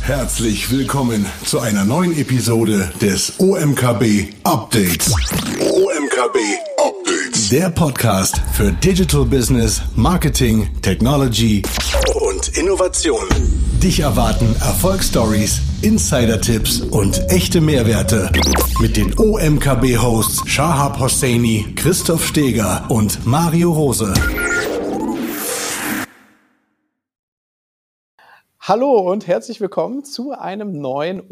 Herzlich willkommen zu einer neuen Episode des OMKB Updates. OMKB Updates. Der Podcast für Digital Business, Marketing, Technology und Innovation. Dich erwarten Erfolgsstories, Insider-Tipps und echte Mehrwerte mit den OMKB-Hosts Shahab Hosseini, Christoph Steger und Mario Rose. Hallo und herzlich willkommen zu einem neuen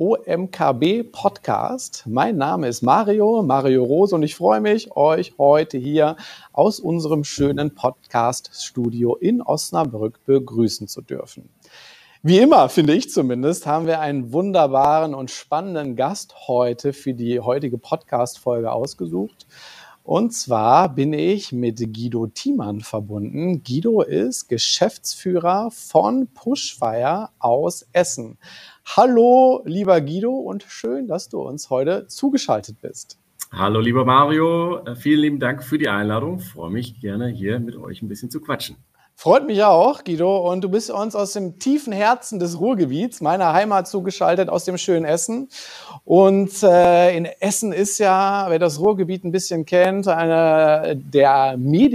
OMKB-Podcast. Mein Name ist Mario Rose und ich freue mich, euch heute hier aus unserem schönen Podcast-Studio in Osnabrück begrüßen zu dürfen. Wie immer, finde ich zumindest, haben wir einen wunderbaren und spannenden Gast heute für die heutige Podcast-Folge ausgesucht. Und zwar bin ich mit Guido Thiemann verbunden. Guido ist Geschäftsführer von Pushfire aus Essen. Hallo, lieber Guido, und schön, dass du uns heute zugeschaltet bist. Hallo, lieber Mario. Vielen lieben Dank für die Einladung. Ich freue mich gerne, hier mit euch ein bisschen zu quatschen. Freut mich auch, Guido. Und du bist uns aus dem tiefen Herzen des Ruhrgebiets, meiner Heimat, zugeschaltet, aus dem schönen Essen. Und in Essen ist ja, wer das Ruhrgebiet ein bisschen kennt, eine der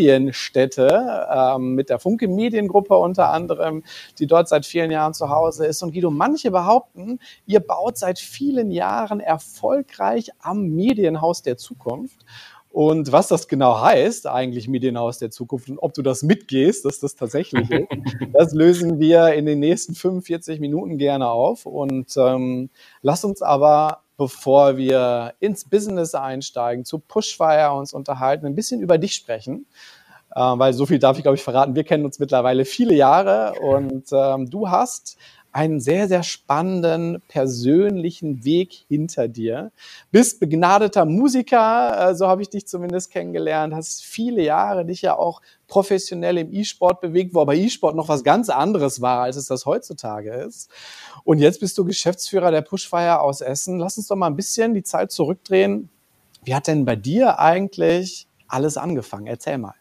Medienstädte mit der Funke Mediengruppe unter anderem, die dort seit vielen Jahren zu Hause ist. Und Guido, manche behaupten, ihr baut seit vielen Jahren erfolgreich am Medienhaus der Zukunft. Und was das genau heißt, eigentlich Medienhaus der Zukunft, und ob du das mitgehst, dass das tatsächlich ist, das lösen wir in den nächsten 45 Minuten gerne auf. Und lass uns aber, bevor wir ins Business einsteigen, zu Pushfire uns unterhalten, ein bisschen über dich sprechen. Weil so viel darf ich, glaube ich, verraten. Wir kennen uns mittlerweile viele Jahre und du hast einen sehr, sehr spannenden persönlichen Weg hinter dir. Bist begnadeter Musiker, so habe ich dich zumindest kennengelernt, hast viele Jahre dich ja auch professionell im E-Sport bewegt, wo aber E-Sport noch was ganz anderes war, als es das heutzutage ist. Und jetzt bist du Geschäftsführer der Pushfire aus Essen. Lass uns doch mal ein bisschen die Zeit zurückdrehen. Wie hat denn bei dir eigentlich alles angefangen? Erzähl mal.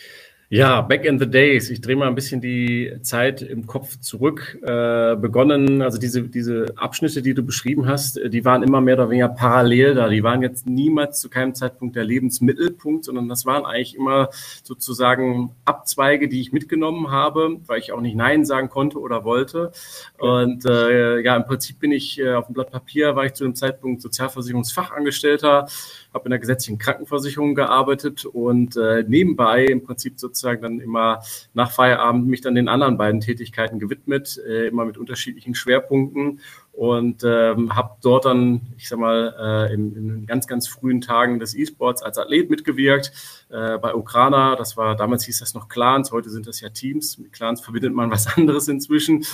Ja, back in the days. Ich drehe mal ein bisschen die Zeit im Kopf zurück. Begonnen, also diese Abschnitte, die du beschrieben hast, die waren immer mehr oder weniger parallel da. Die waren jetzt niemals zu keinem Zeitpunkt der Lebensmittelpunkt, sondern das waren eigentlich immer sozusagen Abzweige, die ich mitgenommen habe, weil ich auch nicht Nein sagen konnte oder wollte. Und im Prinzip bin ich auf dem Blatt Papier, war ich zu dem Zeitpunkt Sozialversicherungsfachangestellter, habe in der gesetzlichen Krankenversicherung gearbeitet und nebenbei im Prinzip sozusagen dann immer nach Feierabend mich dann den anderen beiden Tätigkeiten gewidmet, immer mit unterschiedlichen Schwerpunkten und habe dort dann, ich sag mal, in ganz, ganz frühen Tagen des E-Sports als Athlet mitgewirkt, bei Okrana. Das war, damals hieß das noch Clans, heute sind das ja Teams. Mit Clans verbindet man was anderes inzwischen.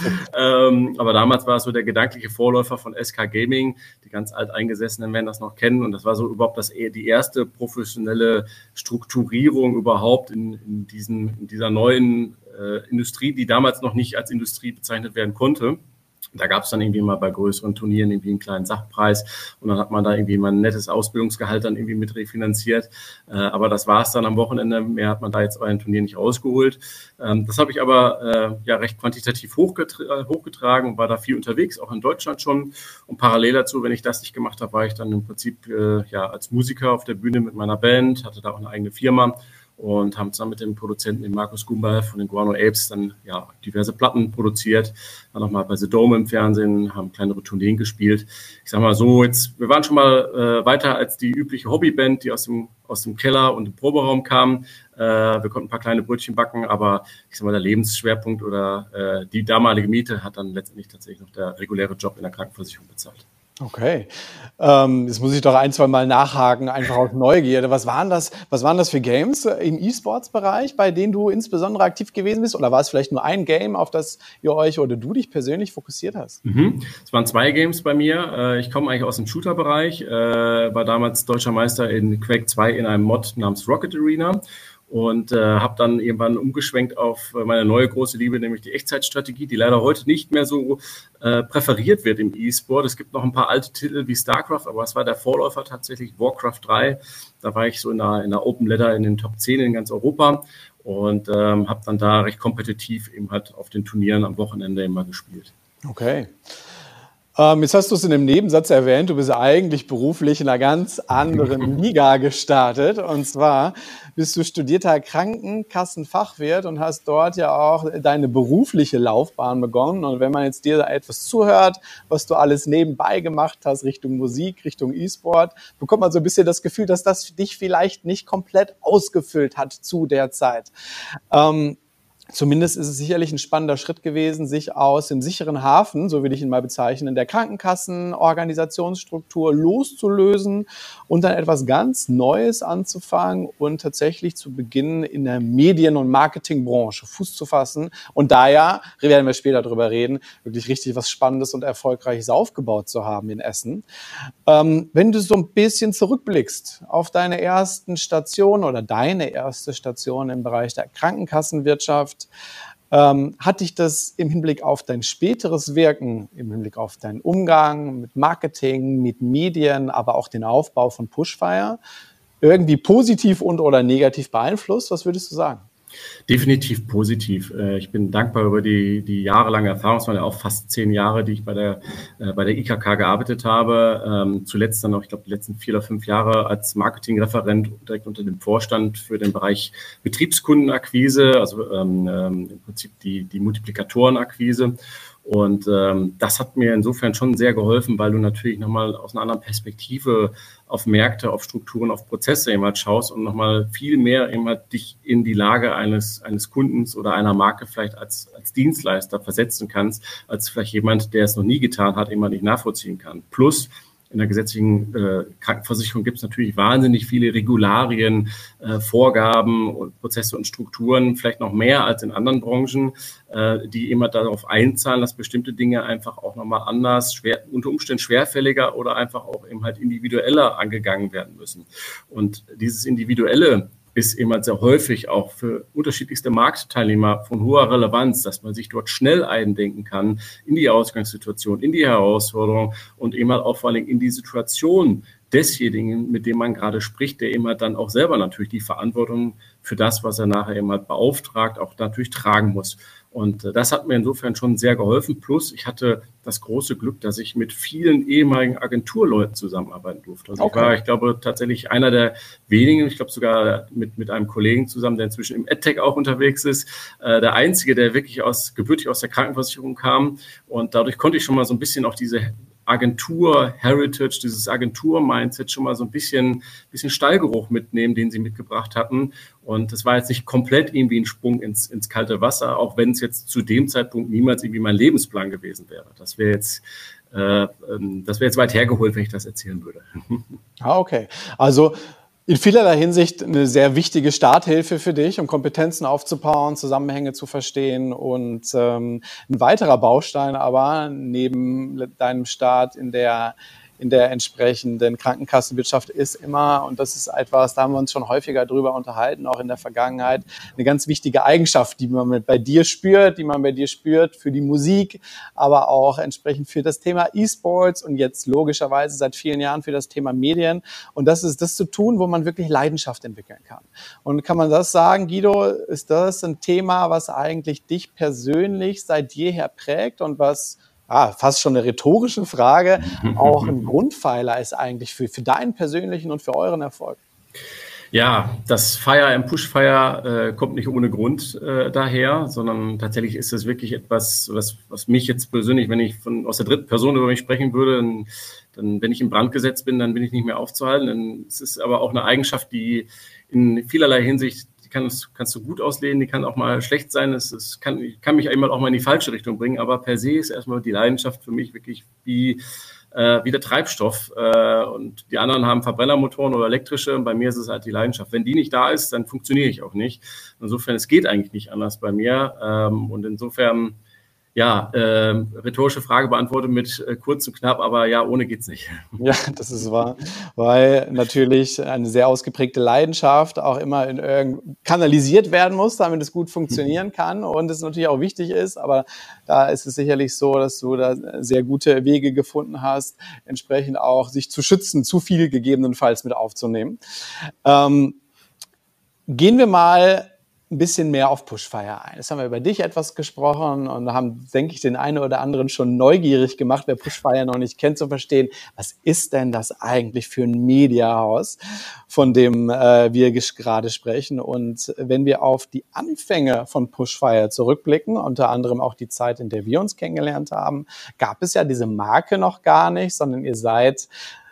Aber damals war es so der gedankliche Vorläufer von SK Gaming. Die ganz Alteingesessenen werden das noch kennen. Und das war so überhaupt die erste professionelle Strukturierung überhaupt in dieser neuen Industrie, die damals noch nicht als Industrie bezeichnet werden konnte. Da gab es dann irgendwie mal bei größeren Turnieren irgendwie einen kleinen Sachpreis und dann hat man da irgendwie mal ein nettes Ausbildungsgehalt dann irgendwie mit refinanziert. Aber das war es dann am Wochenende. Mehr hat man da jetzt bei einem Turnier nicht rausgeholt. Das habe ich aber recht quantitativ hochgetragen und war da viel unterwegs, auch in Deutschland schon. Und parallel dazu, wenn ich das nicht gemacht habe, war ich dann im Prinzip als Musiker auf der Bühne mit meiner Band, hatte da auch eine eigene Firma. Und haben zusammen mit dem Produzenten, dem Markus Gumba von den Guano Apes, dann diverse Platten produziert. Dann nochmal bei The Dome im Fernsehen, haben kleinere Tourneen gespielt. Ich sag mal so, wir waren schon mal weiter als die übliche Hobbyband, die aus dem Keller und dem Proberaum kam. Wir konnten ein paar kleine Brötchen backen, aber ich sag mal, der Lebensschwerpunkt oder die damalige Miete hat dann letztendlich tatsächlich noch der reguläre Job in der Krankenversicherung bezahlt. Okay, jetzt muss ich doch ein, zwei Mal nachhaken, einfach aus Neugierde. Was waren das für Games im E-Sports-Bereich, bei denen du insbesondere aktiv gewesen bist? Oder war es vielleicht nur ein Game, auf das ihr euch oder du dich persönlich fokussiert hast? Es waren 2 Games bei mir. Ich komme eigentlich aus dem Shooter-Bereich, war damals deutscher Meister in Quake 2 in einem Mod namens Rocket Arena. Und habe dann irgendwann umgeschwenkt auf meine neue große Liebe, nämlich die Echtzeitstrategie, die leider heute nicht mehr so präferiert wird im E-Sport. Es gibt noch ein paar alte Titel wie StarCraft, aber es war der Vorläufer tatsächlich, Warcraft 3. Da war ich so in der Open Ladder in den Top 10 in ganz Europa und habe dann da recht kompetitiv eben halt auf den Turnieren am Wochenende immer gespielt. Okay. Jetzt hast du es in einem Nebensatz erwähnt, du bist eigentlich beruflich in einer ganz anderen Liga gestartet. Und zwar bist du studierter Krankenkassenfachwirt und hast dort ja auch deine berufliche Laufbahn begonnen. Und wenn man jetzt dir etwas zuhört, was du alles nebenbei gemacht hast, Richtung Musik, Richtung E-Sport, bekommt man so ein bisschen das Gefühl, dass das dich vielleicht nicht komplett ausgefüllt hat zu der Zeit. Zumindest ist es sicherlich ein spannender Schritt gewesen, sich aus dem sicheren Hafen, so will ich ihn mal bezeichnen, der Krankenkassenorganisationsstruktur loszulösen und dann etwas ganz Neues anzufangen und tatsächlich zu beginnen, in der Medien- und Marketingbranche Fuß zu fassen. Und da ja, werden wir später drüber reden, wirklich richtig was Spannendes und Erfolgreiches aufgebaut zu haben in Essen. Wenn du so ein bisschen zurückblickst auf deine ersten Stationen oder deine erste Station im Bereich der Krankenkassenwirtschaft, hat dich das im Hinblick auf dein späteres Wirken, im Hinblick auf deinen Umgang mit Marketing, mit Medien, aber auch den Aufbau von Pushfire irgendwie positiv und oder negativ beeinflusst? Was würdest du sagen? Definitiv positiv. Ich bin dankbar über die jahrelange Erfahrung. Es waren ja auch fast 10 Jahre, die ich bei der IKK gearbeitet habe. Zuletzt dann auch, ich glaube, die letzten 4 oder 5 Jahre als Marketingreferent direkt unter dem Vorstand für den Bereich Betriebskundenakquise, also im Prinzip die Multiplikatorenakquise. Und das hat mir insofern schon sehr geholfen, weil du natürlich nochmal aus einer anderen Perspektive auf Märkte, auf Strukturen, auf Prozesse eben halt schaust und nochmal viel mehr eben halt dich in die Lage eines Kundens oder einer Marke vielleicht als Dienstleister versetzen kannst, als vielleicht jemand, der es noch nie getan hat, eben halt nicht nachvollziehen kann. Plus, in der gesetzlichen Krankenversicherung gibt es natürlich wahnsinnig viele Regularien, Vorgaben und Prozesse und Strukturen, vielleicht noch mehr als in anderen Branchen, die immer darauf einzahlen, dass bestimmte Dinge einfach auch nochmal anders, unter Umständen schwerfälliger oder einfach auch eben halt individueller angegangen werden müssen. Und dieses Individuelle ist eben halt sehr häufig auch für unterschiedlichste Marktteilnehmer von hoher Relevanz, dass man sich dort schnell eindenken kann in die Ausgangssituation, in die Herausforderung und eben halt auch vor allem in die Situation desjenigen, mit dem man gerade spricht, der eben halt dann auch selber natürlich die Verantwortung für das, was er nachher eben halt beauftragt, auch natürlich tragen muss. Und das hat mir insofern schon sehr geholfen. Plus, ich hatte das große Glück, dass ich mit vielen ehemaligen Agenturleuten zusammenarbeiten durfte. Also okay. Ich glaube, tatsächlich einer der wenigen, ich glaube sogar mit einem Kollegen zusammen, der inzwischen im EdTech auch unterwegs ist, der einzige, der wirklich gebürtig aus der Krankenversicherung kam. Und dadurch konnte ich schon mal so ein bisschen auch diese Agentur-Heritage, dieses Agentur-Mindset schon mal so ein bisschen Stallgeruch mitnehmen, den sie mitgebracht hatten. Und das war jetzt nicht komplett irgendwie ein Sprung ins kalte Wasser, auch wenn es jetzt zu dem Zeitpunkt niemals irgendwie mein Lebensplan gewesen wäre. Das wäre jetzt weit hergeholt, wenn ich das erzählen würde. Okay. Also in vielerlei Hinsicht eine sehr wichtige Starthilfe für dich, um Kompetenzen aufzubauen, Zusammenhänge zu verstehen und ein weiterer Baustein aber neben deinem Start in der entsprechenden Krankenkassenwirtschaft ist immer, und das ist etwas, da haben wir uns schon häufiger drüber unterhalten, auch in der Vergangenheit, eine ganz wichtige Eigenschaft, die man bei dir spürt für die Musik, aber auch entsprechend für das Thema E-Sports und jetzt logischerweise seit vielen Jahren für das Thema Medien. Und das ist das zu tun, wo man wirklich Leidenschaft entwickeln kann. Und kann man das sagen, Guido, ist das ein Thema, was eigentlich dich persönlich seit jeher prägt und was fast schon eine rhetorische Frage, auch ein Grundpfeiler ist eigentlich für deinen persönlichen und für euren Erfolg? Ja, das Fire im Pushfire kommt nicht ohne Grund daher, sondern tatsächlich ist es wirklich etwas, was mich jetzt persönlich, wenn ich aus der dritten Person über mich sprechen würde, dann wenn ich im Brand gesetzt bin, dann bin ich nicht mehr aufzuhalten. Es ist aber auch eine Eigenschaft, die in vielerlei Hinsicht kannst du gut auslegen, die kann auch mal schlecht sein, es kann mich einmal auch mal in die falsche Richtung bringen, aber per se ist erstmal die Leidenschaft für mich wirklich wie der Treibstoff und die anderen haben Verbrennermotoren oder elektrische und bei mir ist es halt die Leidenschaft. Wenn die nicht da ist, dann funktioniere ich auch nicht. Insofern, es geht eigentlich nicht anders bei mir und insofern rhetorische Frage beantwortet mit kurz und knapp, aber ja, ohne geht's nicht. Ja, das ist wahr, weil natürlich eine sehr ausgeprägte Leidenschaft auch immer kanalisiert werden muss, damit es gut funktionieren kann und es natürlich auch wichtig ist, aber da ist es sicherlich so, dass du da sehr gute Wege gefunden hast, entsprechend auch sich zu schützen, zu viel gegebenenfalls mit aufzunehmen. Gehen wir mal ein bisschen mehr auf Pushfire ein. Jetzt haben wir über dich etwas gesprochen und haben, denke ich, den einen oder anderen schon neugierig gemacht, wer Pushfire noch nicht kennt, zu verstehen, was ist denn das eigentlich für ein Mediahaus, von dem wir gerade sprechen. Und wenn wir auf die Anfänge von Pushfire zurückblicken, unter anderem auch die Zeit, in der wir uns kennengelernt haben, gab es ja diese Marke noch gar nicht, sondern ihr seid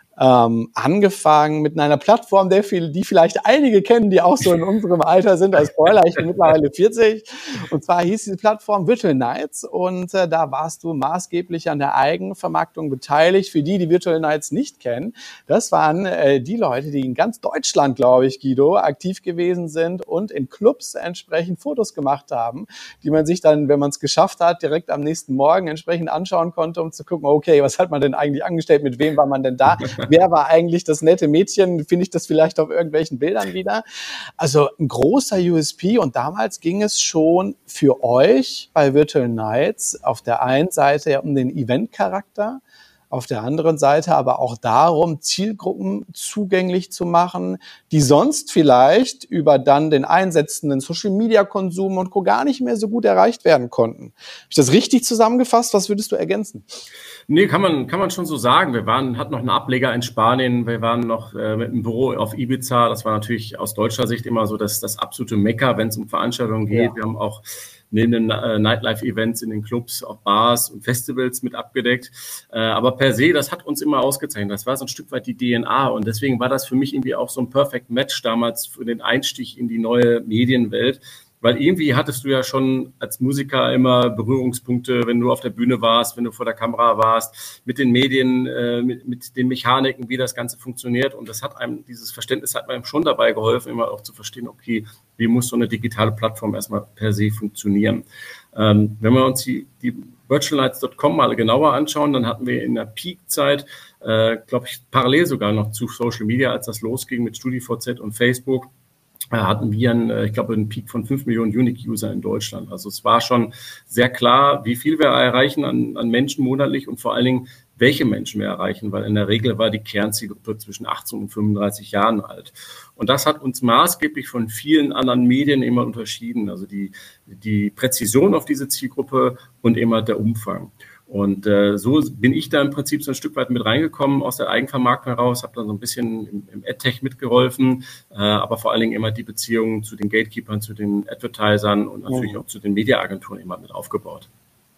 angefangen mit einer Plattform, die vielleicht einige kennen, die auch so in unserem Alter sind, als Spoiler, ich bin mittlerweile 40. Und zwar hieß diese Plattform Virtual Nights und da warst du maßgeblich an der Eigenvermarktung beteiligt. Für die Virtual Nights nicht kennen, das waren die Leute, die in ganz Deutschland, glaube ich, Guido, aktiv gewesen sind und in Clubs entsprechend Fotos gemacht haben, die man sich dann, wenn man es geschafft hat, direkt am nächsten Morgen entsprechend anschauen konnte, um zu gucken, okay, was hat man denn eigentlich angestellt, mit wem war man denn da? Wer war eigentlich das nette Mädchen? Finde ich das vielleicht auf irgendwelchen Bildern wieder? Also ein großer USP und damals ging es schon für euch bei Virtual Nights auf der einen Seite ja um den Event-Charakter, auf der anderen Seite aber auch darum, Zielgruppen zugänglich zu machen, die sonst vielleicht über dann den einsetzenden Social-Media-Konsum und Co. gar nicht mehr so gut erreicht werden konnten. Habe ich das richtig zusammengefasst? Was würdest du ergänzen? Nee, kann man schon so sagen. Hatten noch einen Ableger in Spanien, wir waren noch mit einem Büro auf Ibiza. Das war natürlich aus deutscher Sicht immer so das absolute Mekka, wenn es um Veranstaltungen geht. Ja. Wir haben auch neben den Nightlife-Events in den Clubs auch Bars und Festivals mit abgedeckt. Aber per se, das hat uns immer ausgezeichnet. Das war so ein Stück weit die DNA und deswegen war das für mich irgendwie auch so ein Perfect Match damals für den Einstieg in die neue Medienwelt. Weil irgendwie hattest du ja schon als Musiker immer Berührungspunkte, wenn du auf der Bühne warst, wenn du vor der Kamera warst, mit den Medien, mit den Mechaniken, wie das Ganze funktioniert. Und dieses Verständnis hat einem schon dabei geholfen, immer auch zu verstehen, okay, wie muss so eine digitale Plattform erstmal per se funktionieren. Wenn wir uns die virtualnights.com mal genauer anschauen, dann hatten wir in der Peak-Zeit, glaube ich, parallel sogar noch zu Social Media, als das losging mit StudiVZ und Facebook, hatten wir einen Peak von 5 Millionen Unique-User in Deutschland. Also es war schon sehr klar, wie viel wir erreichen an Menschen monatlich und vor allen Dingen, welche Menschen wir erreichen, weil in der Regel war die Kernzielgruppe zwischen 18 und 35 Jahren alt. Und das hat uns maßgeblich von vielen anderen Medien immer unterschieden. Also die Präzision auf diese Zielgruppe und immer der Umfang. Und so bin ich da im Prinzip so ein Stück weit mit reingekommen aus der Eigenvermarktung heraus, habe dann so ein bisschen im AdTech mitgeholfen, aber vor allen Dingen immer die Beziehungen zu den Gatekeepern, zu den Advertisern und natürlich auch zu den Mediaagenturen immer mit aufgebaut.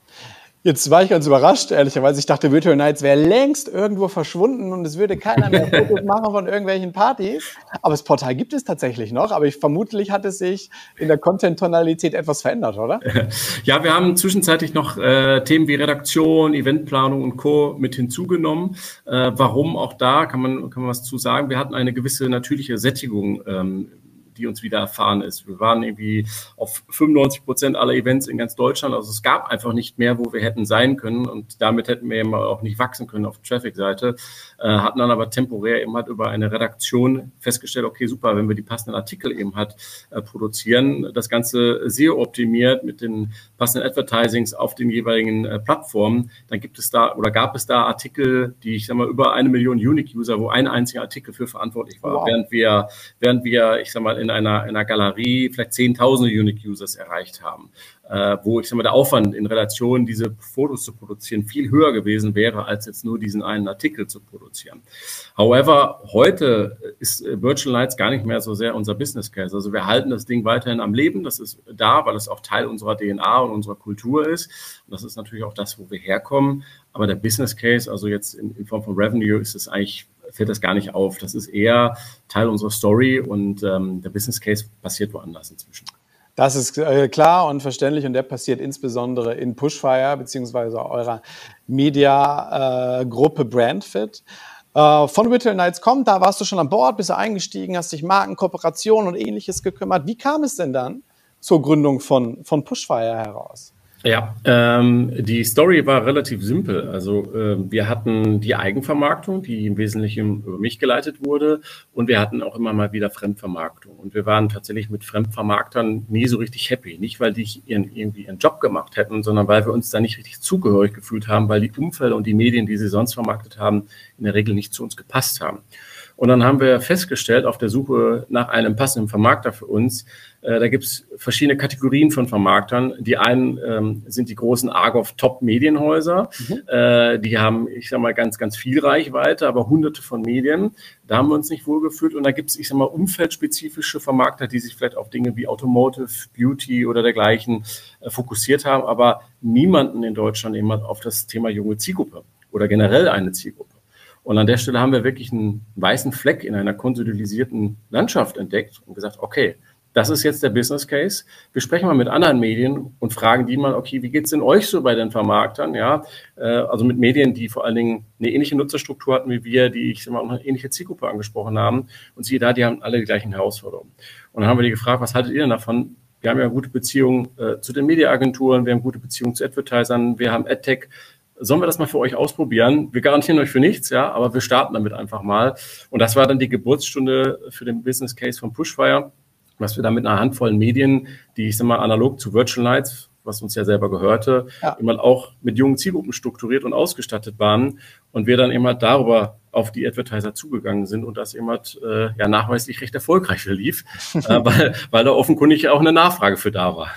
Jetzt war ich ganz überrascht, ehrlicherweise. Ich dachte, Virtual Nights wäre längst irgendwo verschwunden und es würde keiner mehr Fotos machen von irgendwelchen Partys. Aber das Portal gibt es tatsächlich noch. Aber vermutlich hat es sich in der Content-Tonalität etwas verändert, oder? Ja, wir haben zwischenzeitlich noch Themen wie Redaktion, Eventplanung und Co. mit hinzugenommen. Warum auch da, kann man was zu sagen. Wir hatten eine gewisse natürliche Sättigung, die uns widerfahren ist. Wir waren irgendwie auf 95% aller Events in ganz Deutschland. Also es gab einfach nicht mehr, wo wir hätten sein können und damit hätten wir eben auch nicht wachsen können auf der Traffic-Seite. Hatten dann aber temporär eben halt über eine Redaktion festgestellt, okay, super, wenn wir die passenden Artikel eben halt produzieren, das Ganze SEO optimiert mit den passenden Advertisings auf den jeweiligen Plattformen, dann gab es da Artikel, die, ich sag mal, über 1 Million Unique-User, wo ein einziger Artikel für verantwortlich war, wow. während wir, ich sag mal, in einer Galerie vielleicht 10.000 Unique-Users erreicht haben, wo, ich sag mal, der Aufwand in Relation, diese Fotos zu produzieren, viel höher gewesen wäre, als jetzt nur diesen einen Artikel zu produzieren. However, heute ist Virtual Nights gar nicht mehr so sehr unser Business Case. Also wir halten das Ding weiterhin am Leben. Das ist da, weil es auch Teil unserer DNA und unserer Kultur ist. Und das ist natürlich auch das, wo wir herkommen. Aber der Business Case, also jetzt in Form von Revenue, fällt das gar nicht auf. Das ist eher Teil unserer Story und der Business Case passiert woanders inzwischen. Das ist klar und verständlich und der passiert insbesondere in Pushfire beziehungsweise eurer Media-Gruppe Brandfit. Von Virtual Nights kommt, da warst du schon an Bord, bist du eingestiegen, hast dich Marken, Kooperationen und Ähnliches gekümmert. Wie kam es denn dann zur Gründung von Pushfire heraus? Ja, die Story war relativ simpel. Also wir hatten die Eigenvermarktung, die im Wesentlichen über mich geleitet wurde und wir hatten auch immer mal wieder Fremdvermarktung. Und wir waren tatsächlich mit Fremdvermarktern nie so richtig happy. Nicht, weil die irgendwie ihren Job gemacht hätten, sondern weil wir uns da nicht richtig zugehörig gefühlt haben, weil die Umfelder und die Medien, die sie sonst vermarktet haben, in der Regel nicht zu uns gepasst haben. Und dann haben wir festgestellt, auf der Suche nach einem passenden Vermarkter für uns, da gibt es verschiedene Kategorien von Vermarktern. Die einen sind die großen Argov-Top-Medienhäuser. Die haben, ich sag mal, ganz, ganz viel Reichweite, aber hunderte von Medien. Da haben wir uns nicht wohlgefühlt. Und da gibt es, ich sag mal, umfeldspezifische Vermarkter, die sich vielleicht auf Dinge wie Automotive, Beauty oder dergleichen fokussiert haben, aber niemanden in Deutschland eben auf das Thema junge Zielgruppe oder generell eine Zielgruppe. Und an der Stelle haben wir wirklich einen weißen Fleck in einer konsolidatisierten Landschaft entdeckt und gesagt, okay, das ist jetzt der Business Case. Wir sprechen mal mit anderen Medien und fragen die mal, okay, wie geht's denn euch so bei den Vermarktern? Ja, also mit Medien, die vor allen Dingen eine ähnliche Nutzerstruktur hatten wie wir, die ich sag mal, eine ähnliche Zielgruppe angesprochen haben. Und siehe da, die haben alle die gleichen Herausforderungen. Und dann haben wir die gefragt, was haltet ihr denn davon? Wir haben ja gute Beziehungen zu den Mediaagenturen, wir haben gute Beziehungen zu Advertisern, wir haben AdTech. Sollen wir das mal für euch ausprobieren? Wir garantieren euch für nichts, ja, aber wir starten damit einfach mal. Und das war dann die Geburtsstunde für den Business Case von Pushfire, was wir dann mit einer Handvoll Medien, die, ich sag mal, analog zu Virtual Nights, was uns ja selber gehörte, immer auch mit jungen Zielgruppen strukturiert und ausgestattet waren. Und wir dann eben halt darüber auf die Advertiser zugegangen sind und das eben halt, nachweislich recht erfolgreich lief, weil da offenkundig auch eine Nachfrage für da war.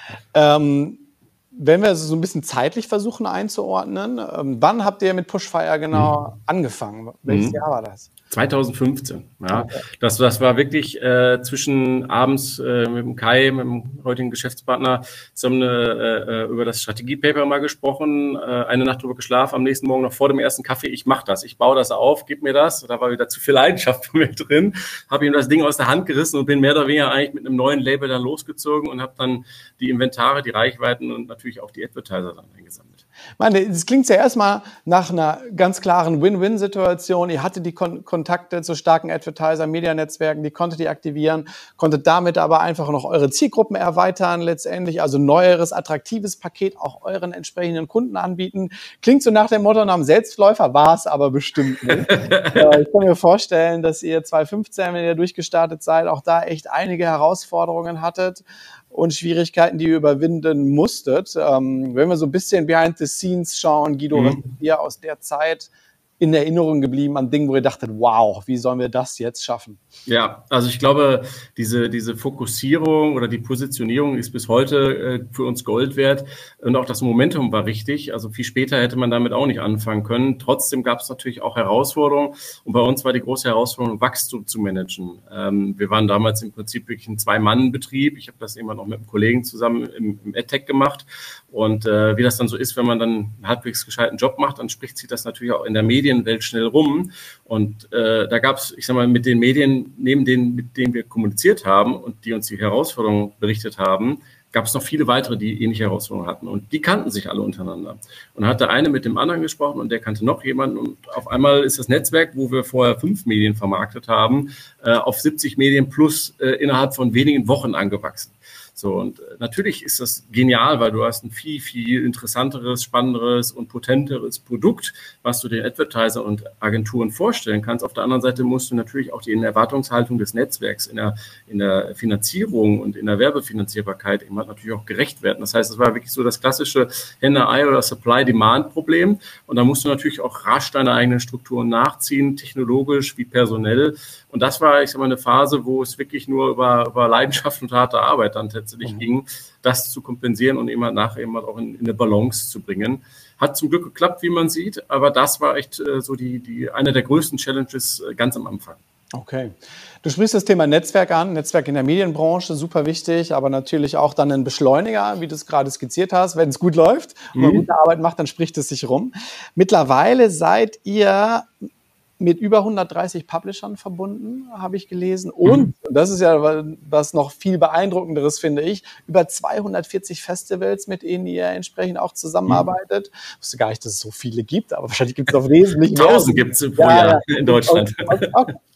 Wenn wir so ein bisschen zeitlich versuchen einzuordnen, wann habt ihr mit Pushfire genau angefangen? Welches Jahr war das? 2015, ja. Okay. Das war wirklich zwischen abends mit dem Kai, mit dem heutigen Geschäftspartner, zusammen über das Strategiepaper mal gesprochen, eine Nacht drüber geschlafen, am nächsten Morgen noch vor dem ersten Kaffee, ich mache das, ich baue das auf, gib mir das. Da war wieder zu viel Leidenschaft von mir drin, habe ihm das Ding aus der Hand gerissen und bin mehr oder weniger eigentlich mit einem neuen Label dann losgezogen und habe dann die Inventare, die Reichweiten und natürlich auch die Advertiser dann eingesammelt. Das klingt ja erstmal nach einer ganz klaren Win-Win-Situation. Ihr hattet die Kontakte zu starken Advertiser-Media-Netzwerken, die konntet ihr aktivieren, konntet damit aber einfach noch eure Zielgruppen erweitern letztendlich, also neueres, attraktives Paket auch euren entsprechenden Kunden anbieten. Klingt so nach dem Motto, nach einem Selbstläufer, war es aber bestimmt nicht. Ich kann mir vorstellen, dass ihr 2015, wenn ihr durchgestartet seid, auch da echt einige Herausforderungen hattet und Schwierigkeiten, die ihr überwinden musstet. Wenn wir so ein bisschen behind the scenes schauen, Guido, was ist dir aus der Zeit in Erinnerung geblieben an Dingen, wo ihr dachtet, wow, wie sollen wir das jetzt schaffen? Ja, also ich glaube, diese Fokussierung oder die Positionierung ist bis heute für uns Gold wert und auch das Momentum war richtig. Also viel später hätte man damit auch nicht anfangen können. Trotzdem gab es natürlich auch Herausforderungen und bei uns war die große Herausforderung, Wachstum zu managen. Wir waren damals im Prinzip wirklich ein Zwei-Mann-Betrieb. Ich habe das immer noch mit einem Kollegen zusammen im AdTech gemacht und wie das dann so ist, wenn man dann einen halbwegs gescheiten Job macht, dann spricht sich das natürlich auch in der Medienwelt schnell rum und da gab es, ich sag mal, mit den Medien, neben denen, mit denen wir kommuniziert haben und die uns die Herausforderungen berichtet haben, gab es noch viele weitere, die ähnliche Herausforderungen hatten. Und die kannten sich alle untereinander. Und dann hat der eine mit dem anderen gesprochen und der kannte noch jemanden. Und auf einmal ist das Netzwerk, wo wir vorher 5 Medien vermarktet haben, auf 70 Medien plus innerhalb von wenigen Wochen angewachsen. So, und natürlich ist das genial, weil du hast ein viel, viel interessanteres, spannenderes und potenteres Produkt, was du den Advertiser und Agenturen vorstellen kannst. Auf der anderen Seite musst du natürlich auch die Erwartungshaltung des Netzwerks in der Finanzierung und in der Werbefinanzierbarkeit eben halt natürlich auch gerecht werden. Das heißt, es war wirklich so das klassische Henne-Ei- oder Supply-Demand-Problem. Und da musst du natürlich auch rasch deine eigenen Strukturen nachziehen, technologisch wie personell. Und das war, ich sag mal, eine Phase, wo es wirklich nur über Leidenschaft und harte Arbeit dann tatsächlich ging, das zu kompensieren und eben nachher eben auch in eine Balance zu bringen. Hat zum Glück geklappt, wie man sieht, aber das war echt so eine der größten Challenges ganz am Anfang. Okay. Du sprichst das Thema Netzwerk an, Netzwerk in der Medienbranche, super wichtig, aber natürlich auch dann ein Beschleuniger, wie du es gerade skizziert hast. Wenn es gut läuft und man gute Arbeit macht, dann spricht es sich rum. Mittlerweile seid ihr mit über 130 Publishern verbunden, habe ich gelesen. Und das ist ja was noch viel beeindruckenderes, finde ich, über 240 Festivals, mit denen ihr entsprechend auch zusammenarbeitet. Ich wusste gar nicht, dass es so viele gibt, aber wahrscheinlich gibt es noch wesentlich mehr. 1000 gibt es pro Jahr in Deutschland.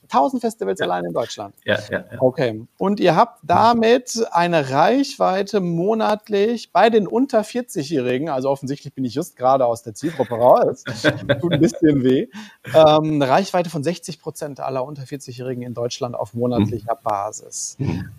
1000 Festivals allein in Deutschland. Ja. Okay. Und ihr habt damit eine Reichweite monatlich bei den unter 40-Jährigen, also offensichtlich bin ich just gerade aus der Zielgruppe raus, tut ein bisschen weh, eine Reichweite von 60% aller unter 40-Jährigen in Deutschland auf monatlicher Basis.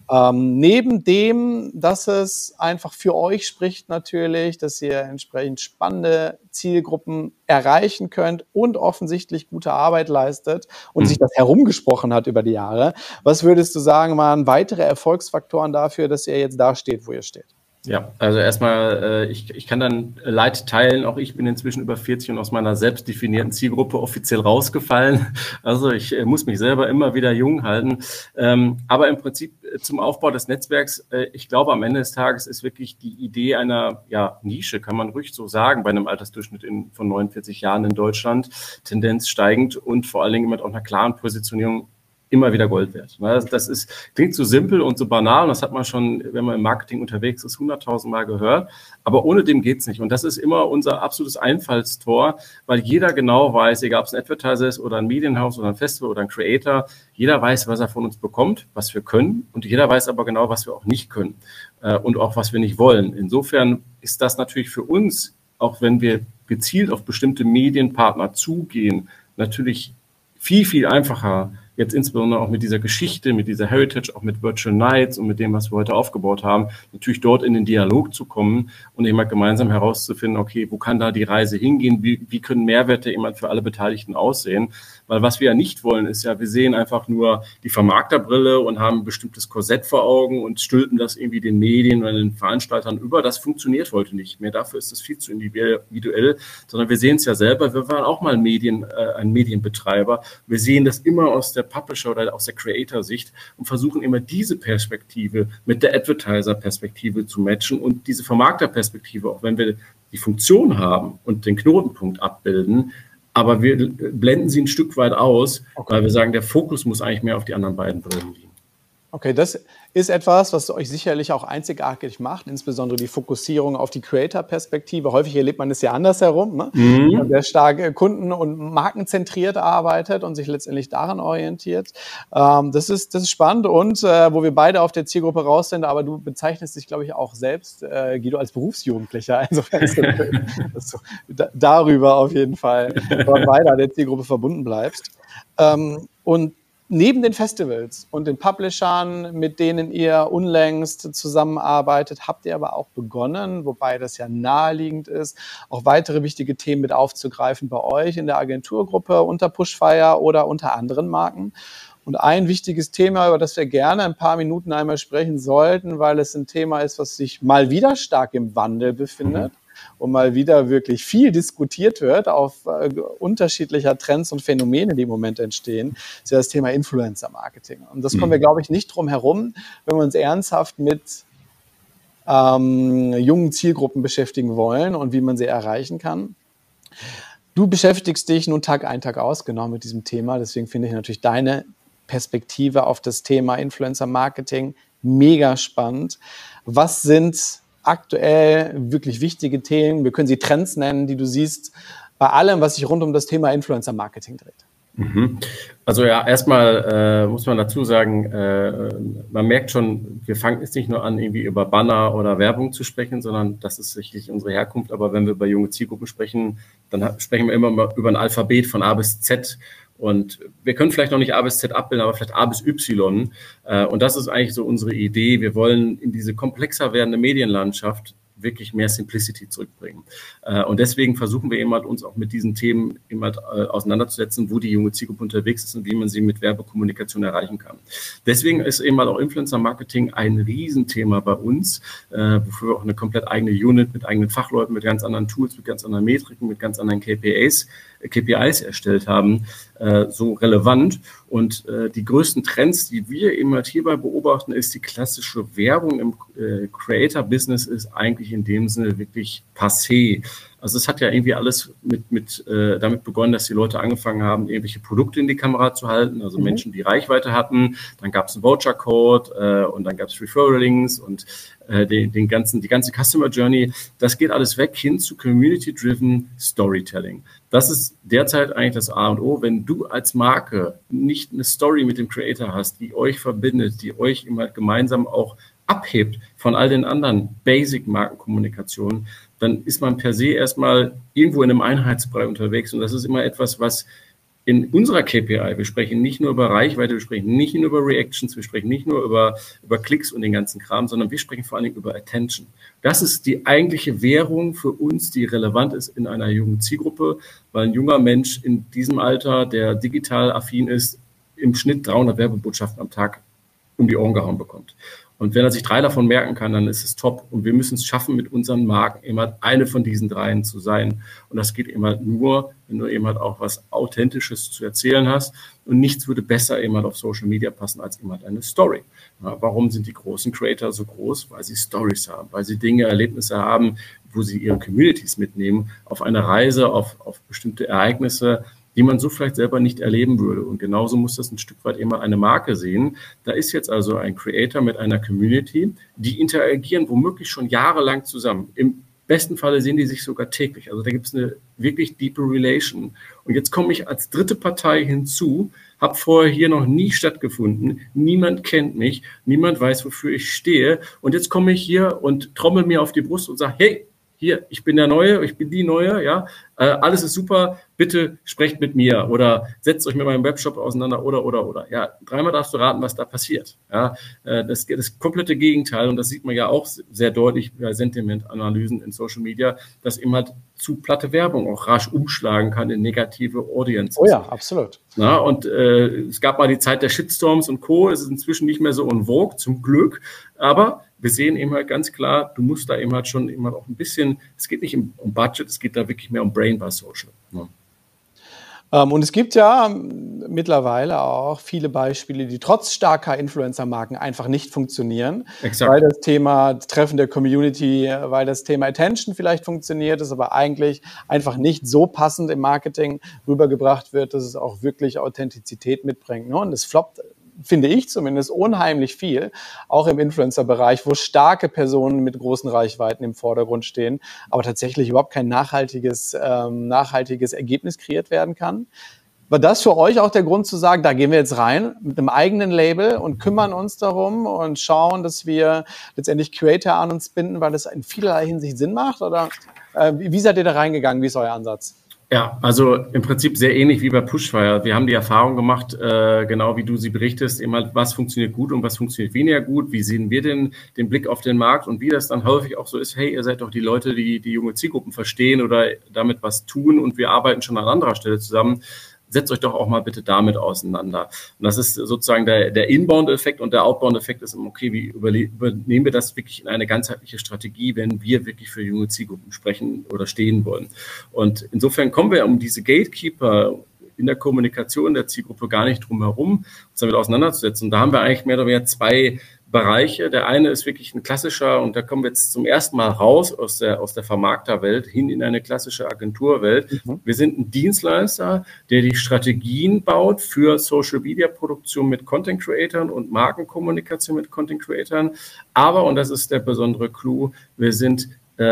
Neben dem, dass es einfach für euch spricht natürlich, dass ihr entsprechend spannende Zielgruppen erreichen könnt und offensichtlich gute Arbeit leistet und sich das herumgesprochen hat über die Jahre. Was würdest du sagen, waren weitere Erfolgsfaktoren dafür, dass ihr jetzt da steht, wo ihr steht? Ja, also erstmal, ich kann dann Leid teilen. Auch ich bin inzwischen über 40 und aus meiner selbst definierten Zielgruppe offiziell rausgefallen. Also ich muss mich selber immer wieder jung halten. Aber im Prinzip zum Aufbau des Netzwerks, ich glaube, am Ende des Tages ist wirklich die Idee einer Nische, kann man ruhig so sagen, bei einem Altersdurchschnitt von 49 Jahren in Deutschland, Tendenz steigend und vor allen Dingen mit auch einer klaren Positionierung immer wieder Gold wert. Das klingt so simpel und so banal und das hat man schon, wenn man im Marketing unterwegs ist, 100.000 Mal gehört. Aber ohne dem geht's nicht. Und das ist immer unser absolutes Einfallstor, weil jeder genau weiß, egal ob es ein Advertiser ist oder ein Medienhaus oder ein Festival oder ein Creator, jeder weiß, was er von uns bekommt, was wir können und jeder weiß aber genau, was wir auch nicht können und auch was wir nicht wollen. Insofern ist das natürlich für uns, auch wenn wir gezielt auf bestimmte Medienpartner zugehen, natürlich viel, viel einfacher, jetzt insbesondere auch mit dieser Geschichte, mit dieser Heritage, auch mit Virtual Nights und mit dem, was wir heute aufgebaut haben, natürlich dort in den Dialog zu kommen und eben halt gemeinsam herauszufinden, okay, wo kann da die Reise hingehen, wie können Mehrwerte eben halt für alle Beteiligten aussehen, weil was wir ja nicht wollen, ist ja, wir sehen einfach nur die Vermarkterbrille und haben ein bestimmtes Korsett vor Augen und stülpen das irgendwie den Medien oder den Veranstaltern über, das funktioniert heute nicht mehr, dafür ist es viel zu individuell, sondern wir sehen es ja selber, wir waren auch mal ein Medienbetreiber, wir sehen das immer aus der Publisher oder aus der Creator-Sicht und versuchen immer diese Perspektive mit der Advertiser-Perspektive zu matchen und diese Vermarkter-Perspektive, auch wenn wir die Funktion haben und den Knotenpunkt abbilden, aber wir blenden sie ein Stück weit aus, weil wir sagen, der Fokus muss eigentlich mehr auf die anderen beiden Brillen liegen. Okay, das ist etwas, was euch sicherlich auch einzigartig macht, insbesondere die Fokussierung auf die Creator-Perspektive. Häufig erlebt man es ja andersherum, ne? Der stark kunden- und markenzentriert arbeitet und sich letztendlich daran orientiert. Das ist spannend und wo wir beide auf der Zielgruppe raus sind, aber du bezeichnest dich, glaube ich, auch selbst, Guido, als Berufsjugendlicher. Insofern ist dass du darüber auf jeden Fall weiter der Zielgruppe verbunden bleibst. Und neben den Festivals und den Publishern, mit denen ihr unlängst zusammenarbeitet, habt ihr aber auch begonnen, wobei das ja naheliegend ist, auch weitere wichtige Themen mit aufzugreifen bei euch in der Agenturgruppe unter Pushfire oder unter anderen Marken. Und ein wichtiges Thema, über das wir gerne ein paar Minuten einmal sprechen sollten, weil es ein Thema ist, was sich mal wieder stark im Wandel befindet. Und mal wieder wirklich viel diskutiert wird auf unterschiedlicher Trends und Phänomene, die im Moment entstehen, ist ja das Thema Influencer-Marketing. Und das kommen wir, glaube ich, nicht drum herum, wenn wir uns ernsthaft mit jungen Zielgruppen beschäftigen wollen und wie man sie erreichen kann. Du beschäftigst dich nun Tag ein, Tag aus genau mit diesem Thema. Deswegen finde ich natürlich deine Perspektive auf das Thema Influencer-Marketing mega spannend. Was sind aktuell wirklich wichtige Themen, wir können sie Trends nennen, die du siehst, bei allem, was sich rund um das Thema Influencer-Marketing dreht? Also ja, erstmal muss man dazu sagen, man merkt schon, wir fangen jetzt nicht nur an, irgendwie über Banner oder Werbung zu sprechen, sondern das ist sicherlich unsere Herkunft, aber wenn wir über junge Zielgruppen sprechen, dann sprechen wir immer über ein Alphabet von A bis Z. Und wir können vielleicht noch nicht A bis Z abbilden, aber vielleicht A bis Y. Und das ist eigentlich so unsere Idee. Wir wollen in diese komplexer werdende Medienlandschaft wirklich mehr Simplicity zurückbringen. Und deswegen versuchen wir eben halt, uns auch mit diesen Themen eben halt auseinanderzusetzen, wo die junge Zielgruppe unterwegs ist und wie man sie mit Werbekommunikation erreichen kann. Deswegen ist eben halt auch Influencer-Marketing ein Riesenthema bei uns, wofür wir auch eine komplett eigene Unit mit eigenen Fachleuten, mit ganz anderen Tools, mit ganz anderen Metriken, mit ganz anderen KPIs erstellt haben, so relevant. Und die größten Trends, die wir eben halt hierbei beobachten, ist die klassische Werbung im Creator-Business ist eigentlich in dem Sinne wirklich passé. Also es hat ja irgendwie alles damit begonnen, dass die Leute angefangen haben, irgendwelche Produkte in die Kamera zu halten, also Menschen, die Reichweite hatten. Dann gab es einen Voucher-Code und dann gab es Referral-Links und die ganze Customer Journey. Das geht alles weg hin zu Community-Driven Storytelling. Das ist derzeit eigentlich das A und O. Wenn du als Marke nicht eine Story mit dem Creator hast, die euch verbindet, die euch immer gemeinsam auch abhebt von all den anderen Basic-Markenkommunikationen, dann ist man per se erstmal irgendwo in einem Einheitsbrei unterwegs. Und das ist immer etwas, was in unserer KPI, wir sprechen nicht nur über Reichweite, wir sprechen nicht nur über Reactions, wir sprechen nicht nur über Klicks und den ganzen Kram, sondern wir sprechen vor allen Dingen über Attention. Das ist die eigentliche Währung für uns, die relevant ist in einer jungen Zielgruppe, weil ein junger Mensch in diesem Alter, der digital affin ist, im Schnitt 300 Werbebotschaften am Tag um die Ohren gehauen bekommt. Und wenn er sich 3 davon merken kann, dann ist es top. Und wir müssen es schaffen, mit unseren Marken immer eine von diesen 3 zu sein. Und das geht immer nur, wenn du eben halt auch was Authentisches zu erzählen hast. Und nichts würde besser eben halt auf Social Media passen als eben halt eine Story. Ja, warum sind die großen Creator so groß? Weil sie Stories haben, weil sie Dinge, Erlebnisse haben, wo sie ihre Communities mitnehmen, auf eine Reise, auf bestimmte Ereignisse, die man so vielleicht selber nicht erleben würde. Und genauso muss das ein Stück weit immer eine Marke sehen. Da ist jetzt also ein Creator mit einer Community, die interagieren womöglich schon jahrelang zusammen. Im besten Falle sehen die sich sogar täglich. Also da gibt es eine wirklich deepe Relation. Und jetzt komme ich als dritte Partei hinzu, habe vorher hier noch nie stattgefunden. Niemand kennt mich, niemand weiß, wofür ich stehe. Und jetzt komme ich hier und trommel mir auf die Brust und sage, hey, hier, ich bin der Neue, ich bin die Neue, ja, alles ist super, bitte sprecht mit mir oder setzt euch mit meinem Webshop auseinander oder. Ja, 3-mal darfst du raten, was da passiert. Ja, das komplette Gegenteil und das sieht man ja auch sehr deutlich bei Sentimentanalysen in Social Media, dass eben halt zu platte Werbung auch rasch umschlagen kann in negative Audiences. Oh ja, absolut. Na, und es gab mal die Zeit der Shitstorms und Co., es ist inzwischen nicht mehr so en vogue, zum Glück, aber wir sehen eben halt ganz klar, du musst da eben halt schon eben halt auch ein bisschen, es geht nicht um Budget, es geht da wirklich mehr um Brain by Social. Ne? Und es gibt ja mittlerweile auch viele Beispiele, die trotz starker Influencer-Marken einfach nicht funktionieren. Exakt. Weil das Thema Treffen der Community, weil das Thema Attention vielleicht funktioniert, es aber eigentlich einfach nicht so passend im Marketing rübergebracht wird, dass es auch wirklich Authentizität mitbringt. Ne? Und es floppt, finde ich zumindest, unheimlich viel, auch im Influencer-Bereich, wo starke Personen mit großen Reichweiten im Vordergrund stehen, aber tatsächlich überhaupt kein nachhaltiges Ergebnis kreiert werden kann. War das für euch auch der Grund zu sagen, da gehen wir jetzt rein mit einem eigenen Label und kümmern uns darum und schauen, dass wir letztendlich Creator an uns binden, weil das in vielerlei Hinsicht Sinn macht? Oder wie seid ihr da reingegangen? Wie ist euer Ansatz? Ja, also im Prinzip sehr ähnlich wie bei Pushfire. Wir haben die Erfahrung gemacht, genau wie du sie berichtest, immer was funktioniert gut und was funktioniert weniger gut. Wie sehen wir den Blick auf den Markt und wie das dann häufig auch so ist, hey, ihr seid doch die Leute, die junge Zielgruppen verstehen oder damit was tun und wir arbeiten schon an anderer Stelle zusammen. Setzt euch doch auch mal bitte damit auseinander. Und das ist sozusagen der Inbound-Effekt und der Outbound-Effekt ist, okay, wie übernehmen wir das wirklich in eine ganzheitliche Strategie, wenn wir wirklich für junge Zielgruppen sprechen oder stehen wollen. Und insofern kommen wir um diese Gatekeeper in der Kommunikation der Zielgruppe gar nicht drum herum, uns damit auseinanderzusetzen. Und da haben wir eigentlich mehr oder weniger 2 Bereiche. Der eine ist wirklich ein klassischer, und da kommen wir jetzt zum ersten Mal raus aus der Vermarkterwelt hin in eine klassische Agenturwelt. Wir sind ein Dienstleister, der die Strategien baut für Social-Media-Produktion mit Content-Creatern und Markenkommunikation mit Content-Creatern. Aber, und das ist der besondere Clou, wir sind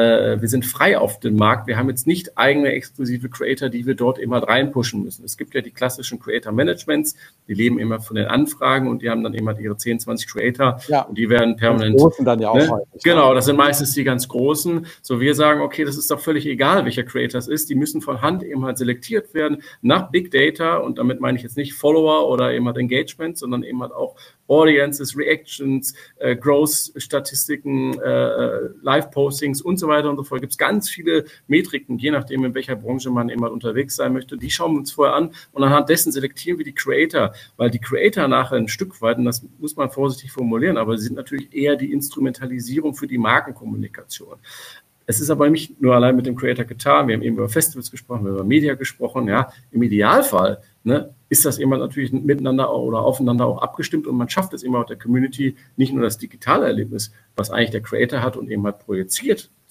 frei auf dem Markt. Wir haben jetzt nicht eigene exklusive Creator, die wir dort immer reinpushen müssen. Es gibt ja die klassischen Creator-Managements, die leben immer von den Anfragen und die haben dann immer ihre 10, 20 Creator und die werden permanent... Die großen dann ja auch häufig. Genau, das sind meistens die ganz großen. So, wir sagen, okay, das ist doch völlig egal, welcher Creator es ist. Die müssen von Hand eben halt selektiert werden nach Big Data und damit meine ich jetzt nicht Follower oder eben halt Engagement, sondern eben halt auch Audiences, Reactions, Growth-Statistiken, Live-Postings und so weiter und so fort. Gibt es ganz viele Metriken, je nachdem, in welcher Branche man immer unterwegs sein möchte. Die schauen wir uns vorher an und anhand dessen selektieren wir die Creator, weil die Creator nachher ein Stück weit, und das muss man vorsichtig formulieren, aber sie sind natürlich eher die Instrumentalisierung für die Markenkommunikation. Es ist aber nicht nur allein mit dem Creator getan. Wir haben eben über Festivals gesprochen, wir haben über Media gesprochen. Ja, im Idealfall ist das immer natürlich miteinander oder aufeinander auch abgestimmt und man schafft es immer auch der Community nicht nur das digitale Erlebnis, was eigentlich der Creator hat und eben halt projiziert,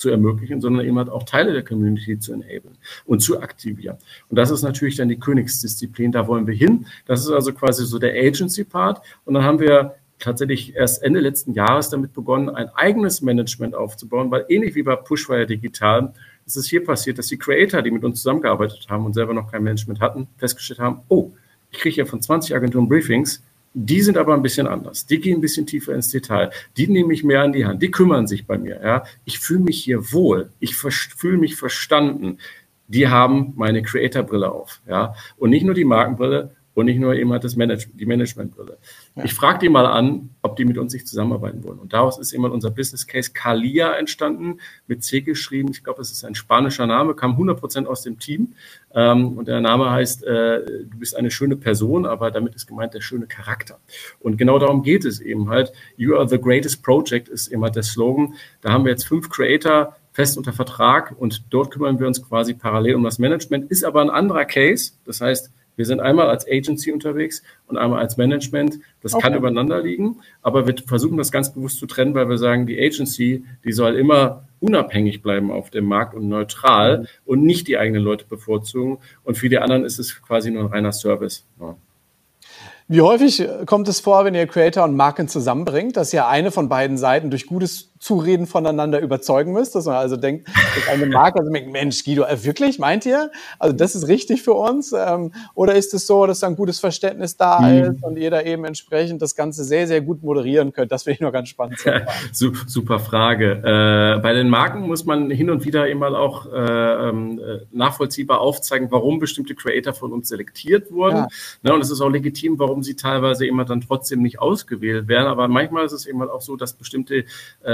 zu ermöglichen, sondern eben halt auch Teile der Community zu enablen und zu aktivieren. Und das ist natürlich dann die Königsdisziplin, da wollen wir hin. Das ist also quasi so der Agency-Part. Und dann haben wir tatsächlich erst Ende letzten Jahres damit begonnen, ein eigenes Management aufzubauen, weil ähnlich wie bei Pushwire Digital ist es hier passiert, dass die Creator, die mit uns zusammengearbeitet haben und selber noch kein Management hatten, festgestellt haben, ich kriege ja von 20 Agenturen Briefings, die sind aber ein bisschen anders. Die gehen ein bisschen tiefer ins Detail. Die nehme ich mehr an die Hand. Die kümmern sich bei mir. Ja. Ich fühle mich hier wohl. Ich fühle mich verstanden. Die haben meine Creator-Brille auf. Ja. Und nicht nur die Markenbrille und nicht nur eben halt die Management-Brille. Ja. Ich frage die mal an, ob die mit uns nicht zusammenarbeiten wollen. Und daraus ist immer unser Business Case Calia entstanden, mit C geschrieben. Ich glaube, es ist ein spanischer Name, kam 100% aus dem Team. Und der Name heißt, du bist eine schöne Person, aber damit ist gemeint der schöne Charakter. Und genau darum geht es eben halt. You are the greatest project ist immer der Slogan. Da haben wir jetzt 5 Creator fest unter Vertrag und dort kümmern wir uns quasi parallel um das Management. Ist aber ein anderer Case. Das heißt, wir sind einmal als Agency unterwegs und einmal als Management. Das kann übereinander liegen, aber wir versuchen das ganz bewusst zu trennen, weil wir sagen, die Agency, die soll immer unabhängig bleiben auf dem Markt und neutral und nicht die eigenen Leute bevorzugen. Und für die anderen ist es quasi nur ein reiner Service. Ja. Wie häufig kommt es vor, wenn ihr Creator und Marken zusammenbringt, dass ihr eine von beiden Seiten durch gutes Zureden voneinander überzeugen müsst, dass man also denkt, dass eine Marke, also Mensch, Guido, wirklich, meint ihr? Also das ist richtig für uns? Oder ist es so, dass da ein gutes Verständnis da ist und ihr da eben entsprechend das Ganze sehr, sehr gut moderieren könnt? Das finde ich noch ganz spannend. Super Frage. Bei den Marken muss man hin und wieder eben mal auch nachvollziehbar aufzeigen, warum bestimmte Creator von uns selektiert wurden. Ja. Ne, und es ist auch legitim, warum sie teilweise immer dann trotzdem nicht ausgewählt werden. Aber manchmal ist es eben auch so, dass bestimmte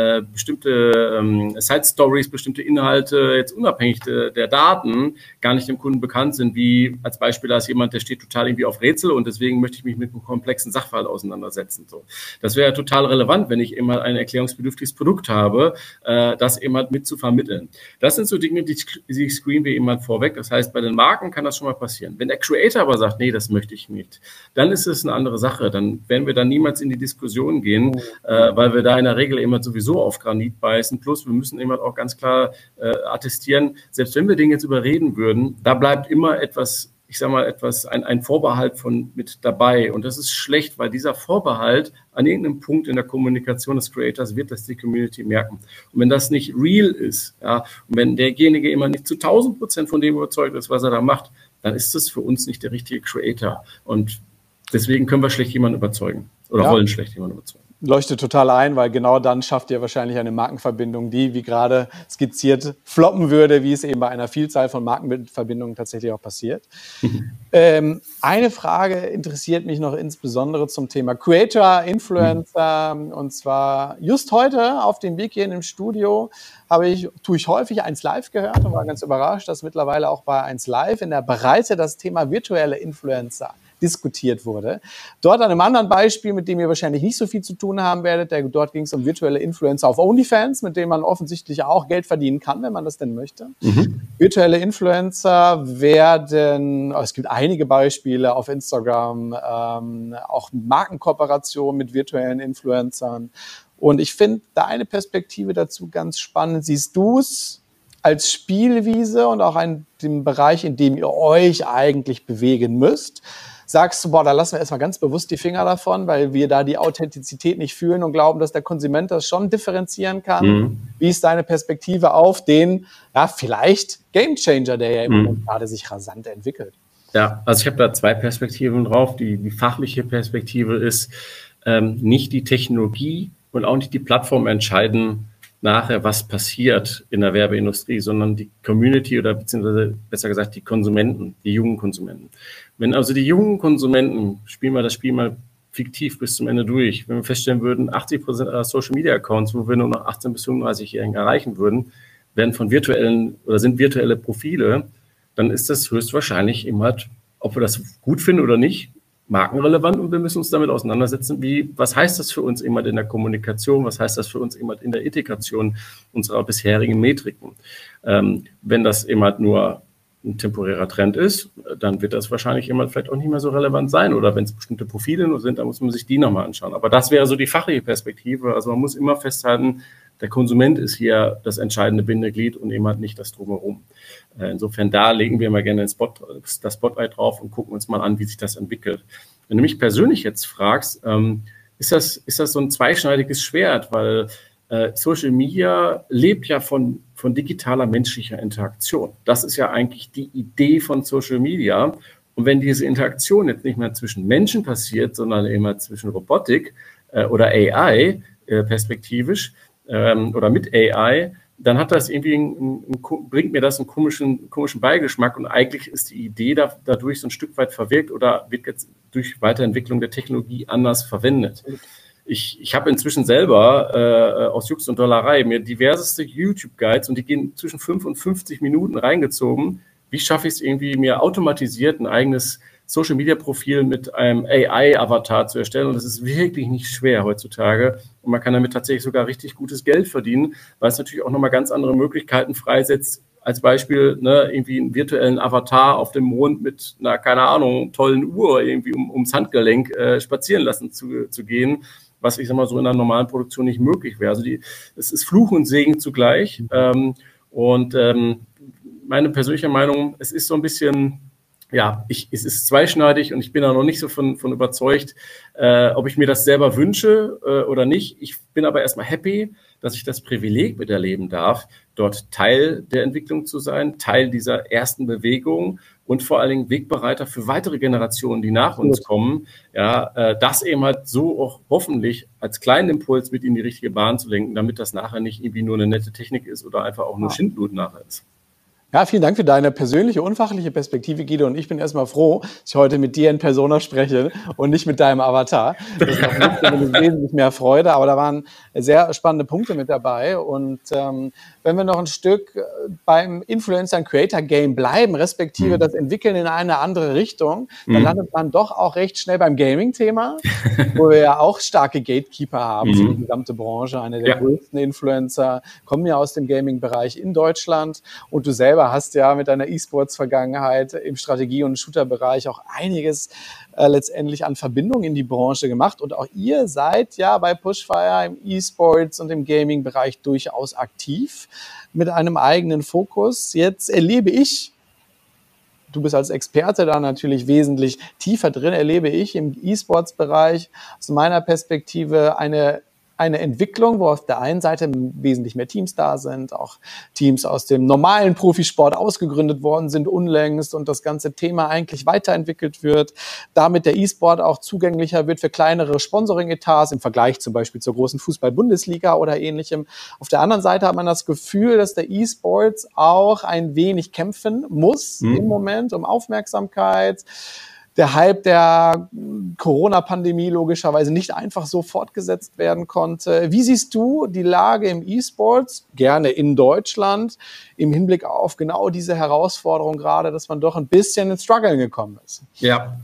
Side-Stories, bestimmte Inhalte jetzt unabhängig der Daten gar nicht dem Kunden bekannt sind, wie als Beispiel als jemand, der steht total irgendwie auf Rätsel und deswegen möchte ich mich mit einem komplexen Sachverhalt auseinandersetzen. So. Das wäre ja total relevant, wenn ich eben halt ein erklärungsbedürftiges Produkt habe, das eben halt mit zu vermitteln. Das sind so Dinge, die screenen wir eben halt vorweg. Das heißt, bei den Marken kann das schon mal passieren. Wenn der Creator aber sagt, nee, das möchte ich nicht, dann ist es eine andere Sache. Dann werden wir dann niemals in die Diskussion gehen, weil wir da in der Regel immer sowieso auf Granit beißen. Plus, wir müssen immer auch ganz klar attestieren, selbst wenn wir den jetzt überreden würden, da bleibt immer etwas, ich sage mal, ein Vorbehalt von mit dabei. Und das ist schlecht, weil dieser Vorbehalt an irgendeinem Punkt in der Kommunikation des Creators wird das die Community merken. Und wenn das nicht real ist, ja, und wenn derjenige immer nicht zu 1000% von dem überzeugt ist, was er da macht, dann ist das für uns nicht der richtige Creator. Und deswegen können wir schlecht jemanden überzeugen oder wollen schlecht jemanden überzeugen. Leuchtet total ein, weil genau dann schafft ihr wahrscheinlich eine Markenverbindung, die, wie gerade skizziert, floppen würde, wie es eben bei einer Vielzahl von Markenverbindungen tatsächlich auch passiert. Eine Frage interessiert mich noch insbesondere zum Thema Creator, Influencer. Und zwar just heute auf dem Weg hier in dem Studio tue ich häufig 1Live gehört und war ganz überrascht, dass mittlerweile auch bei 1Live in der Breite das Thema virtuelle Influencer diskutiert wurde. Dort an einem anderen Beispiel, mit dem ihr wahrscheinlich nicht so viel zu tun haben werdet, dort ging es um virtuelle Influencer auf OnlyFans, mit denen man offensichtlich auch Geld verdienen kann, wenn man das denn möchte. Virtuelle Influencer es gibt einige Beispiele auf Instagram, auch Markenkooperationen mit virtuellen Influencern. Und ich finde deine Perspektive dazu ganz spannend. Siehst du es als Spielwiese und auch in dem Bereich, in dem ihr euch eigentlich bewegen müsst? Sagst du, da lassen wir erstmal ganz bewusst die Finger davon, weil wir da die Authentizität nicht fühlen und glauben, dass der Konsument das schon differenzieren kann? Wie ist deine Perspektive auf den, vielleicht Gamechanger, der ja im Moment gerade sich rasant entwickelt? Ja, also ich habe da 2 Perspektiven drauf. Die fachliche Perspektive ist, nicht die Technologie und auch nicht die Plattform entscheiden nachher, was passiert in der Werbeindustrie, sondern die Community oder beziehungsweise besser gesagt die Konsumenten, die jungen Konsumenten. Wenn also die jungen Konsumenten, spielen wir das Spiel mal fiktiv bis zum Ende durch, wenn wir feststellen würden, 80% aller Social-Media-Accounts, wo wir nur noch 18- bis 35-Jährigen erreichen würden, werden von sind virtuelle Profile, dann ist das höchstwahrscheinlich eben halt, ob wir das gut finden oder nicht, markenrelevant und wir müssen uns damit auseinandersetzen, was heißt das für uns immer in der Kommunikation, was heißt das für uns immer in der Integration unserer bisherigen Metriken. Wenn das immer nur ein temporärer Trend ist, dann wird das wahrscheinlich immer vielleicht auch nicht mehr so relevant sein oder wenn es bestimmte Profile nur sind, dann muss man sich die nochmal anschauen. Aber das wäre so die fachliche Perspektive. Also man muss immer festhalten, der Konsument ist hier das entscheidende Bindeglied und eben halt nicht das Drumherum. Insofern, da legen wir mal gerne das Spotlight drauf und gucken uns mal an, wie sich das entwickelt. Wenn du mich persönlich jetzt fragst, ist das so ein zweischneidiges Schwert, weil Social Media lebt ja von digitaler menschlicher Interaktion. Das ist ja eigentlich die Idee von Social Media. Und wenn diese Interaktion jetzt nicht mehr zwischen Menschen passiert, sondern immer zwischen Robotik oder AI perspektivisch oder mit AI, dann hat das irgendwie bringt mir das einen komischen Beigeschmack und eigentlich ist die Idee dadurch so ein Stück weit verwirkt oder wird jetzt durch Weiterentwicklung der Technologie anders verwendet. Ich habe inzwischen selber aus Jux und Dollerei mir diverseste YouTube-Guides und die gehen zwischen 5 und 50 Minuten reingezogen. Wie schaffe ich es irgendwie, mir automatisiert ein eigenes Social-Media-Profil mit einem AI-Avatar zu erstellen? Und das ist wirklich nicht schwer heutzutage. Und man kann damit tatsächlich sogar richtig gutes Geld verdienen, weil es natürlich auch nochmal ganz andere Möglichkeiten freisetzt. Als Beispiel irgendwie einen virtuellen Avatar auf dem Mond mit einer, keine Ahnung, tollen Uhr irgendwie ums Handgelenk spazieren lassen zu gehen, was ich sag mal so in einer normalen Produktion nicht möglich wäre. Also es ist Fluch und Segen zugleich. Meine persönliche Meinung, es ist so ein bisschen, es ist zweischneidig und ich bin da noch nicht so von überzeugt, ob ich mir das selber wünsche oder nicht. Ich bin aber erstmal happy, dass ich das Privileg miterleben darf, dort Teil der Entwicklung zu sein, Teil dieser ersten Bewegung und vor allen Dingen Wegbereiter für weitere Generationen, die nach uns kommen, das eben halt so auch hoffentlich als kleinen Impuls mit in die richtige Bahn zu lenken, damit das nachher nicht irgendwie nur eine nette Technik ist oder einfach auch nur Schindlut nachher ist. Ja, vielen Dank für deine persönliche und fachliche Perspektive, Guido. Und ich bin erstmal froh, dass ich heute mit dir in Persona spreche und nicht mit deinem Avatar. Das macht mir zumindest wesentlich mehr Freude. Aber da waren sehr spannende Punkte mit dabei. Und wenn wir noch ein Stück beim Influencer- und Creator-Game bleiben, respektive das Entwickeln in eine andere Richtung, dann landet man doch auch recht schnell beim Gaming-Thema, wo wir ja auch starke Gatekeeper haben für die gesamte Branche. Eine der größten Influencer kommen ja aus dem Gaming-Bereich in Deutschland. Und du selber hast ja mit deiner E-Sports-Vergangenheit im Strategie- und Shooter-Bereich auch einiges letztendlich an Verbindungen in die Branche gemacht. Und auch ihr seid ja bei Pushfire im E-Sports und im Gaming-Bereich durchaus aktiv mit einem eigenen Fokus. Jetzt erlebe ich, du bist als Experte da natürlich wesentlich tiefer drin, erlebe ich im E-Sports-Bereich aus meiner Perspektive eine Entwicklung, wo auf der einen Seite wesentlich mehr Teams da sind, auch Teams aus dem normalen Profisport ausgegründet worden sind unlängst und das ganze Thema eigentlich weiterentwickelt wird, damit der E-Sport auch zugänglicher wird für kleinere Sponsoring-Etats im Vergleich zum Beispiel zur großen Fußball-Bundesliga oder ähnlichem. Auf der anderen Seite hat man das Gefühl, dass der E-Sports auch ein wenig kämpfen muss im Moment um Aufmerksamkeit. Der Hype der Corona-Pandemie logischerweise nicht einfach so fortgesetzt werden konnte. Wie siehst du die Lage im E-Sports, gerne in Deutschland, im Hinblick auf genau diese Herausforderung gerade, dass man doch ein bisschen ins Struggeln gekommen ist? Ja,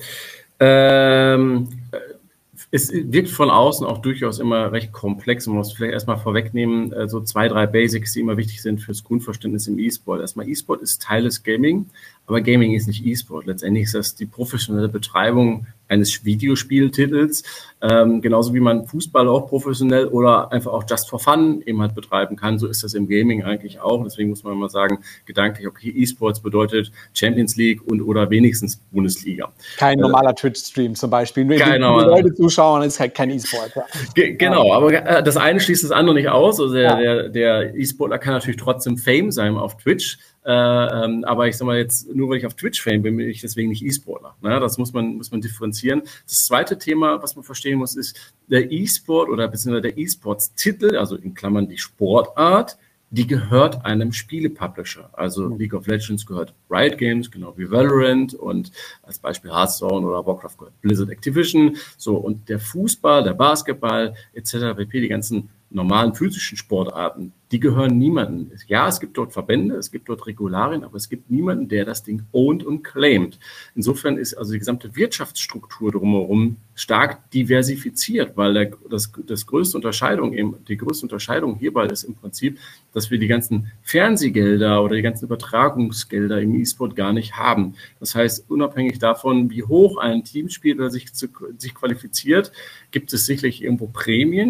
es wirkt von außen auch durchaus immer recht komplex. Man muss vielleicht erstmal vorwegnehmen, so 2, 3 Basics, die immer wichtig sind fürs Grundverständnis im E-Sport. Erstmal, E-Sport ist Teil des Gaming, aber Gaming ist nicht E-Sport. Letztendlich ist das die professionelle Betreibung eines Videospieltitels, genauso wie man Fußball auch professionell oder einfach auch just for fun eben halt betreiben kann. So ist das im Gaming eigentlich auch. Deswegen muss man immer sagen, gedanklich, okay, E-Sports bedeutet Champions League und oder wenigstens Bundesliga. Kein normaler Twitch-Stream zum Beispiel. Nur die Leute zuschauen, ist halt kein E-Sport. Ja. Genau, aber das eine schließt das andere nicht aus. Also der E-Sportler kann natürlich trotzdem Fame sein auf Twitch. Aber ich sag mal jetzt, nur weil ich auf Twitch Fame bin ich deswegen nicht E-Sportler. Ne? Das muss man differenzieren. Das zweite Thema, was man verstehen muss, ist der E-Sport oder beziehungsweise der E-Sports-Titel, also in Klammern die Sportart, die gehört einem Spielepublisher. Also League of Legends gehört Riot Games, genau wie Valorant und als Beispiel Hearthstone oder Warcraft gehört Blizzard Activision. So, und der Fußball, der Basketball etc. pp., die ganzen normalen physischen Sportarten, die gehören niemandem. Ja, es gibt dort Verbände, es gibt dort Regularien, aber es gibt niemanden, der das Ding owned und claimt. Insofern ist also die gesamte Wirtschaftsstruktur drumherum stark diversifiziert, weil die größte Unterscheidung hierbei ist im Prinzip, dass wir die ganzen Fernsehgelder oder die ganzen Übertragungsgelder im E-Sport gar nicht haben. Das heißt, unabhängig davon, wie hoch ein Team spielt oder sich qualifiziert, gibt es sicherlich irgendwo Prämien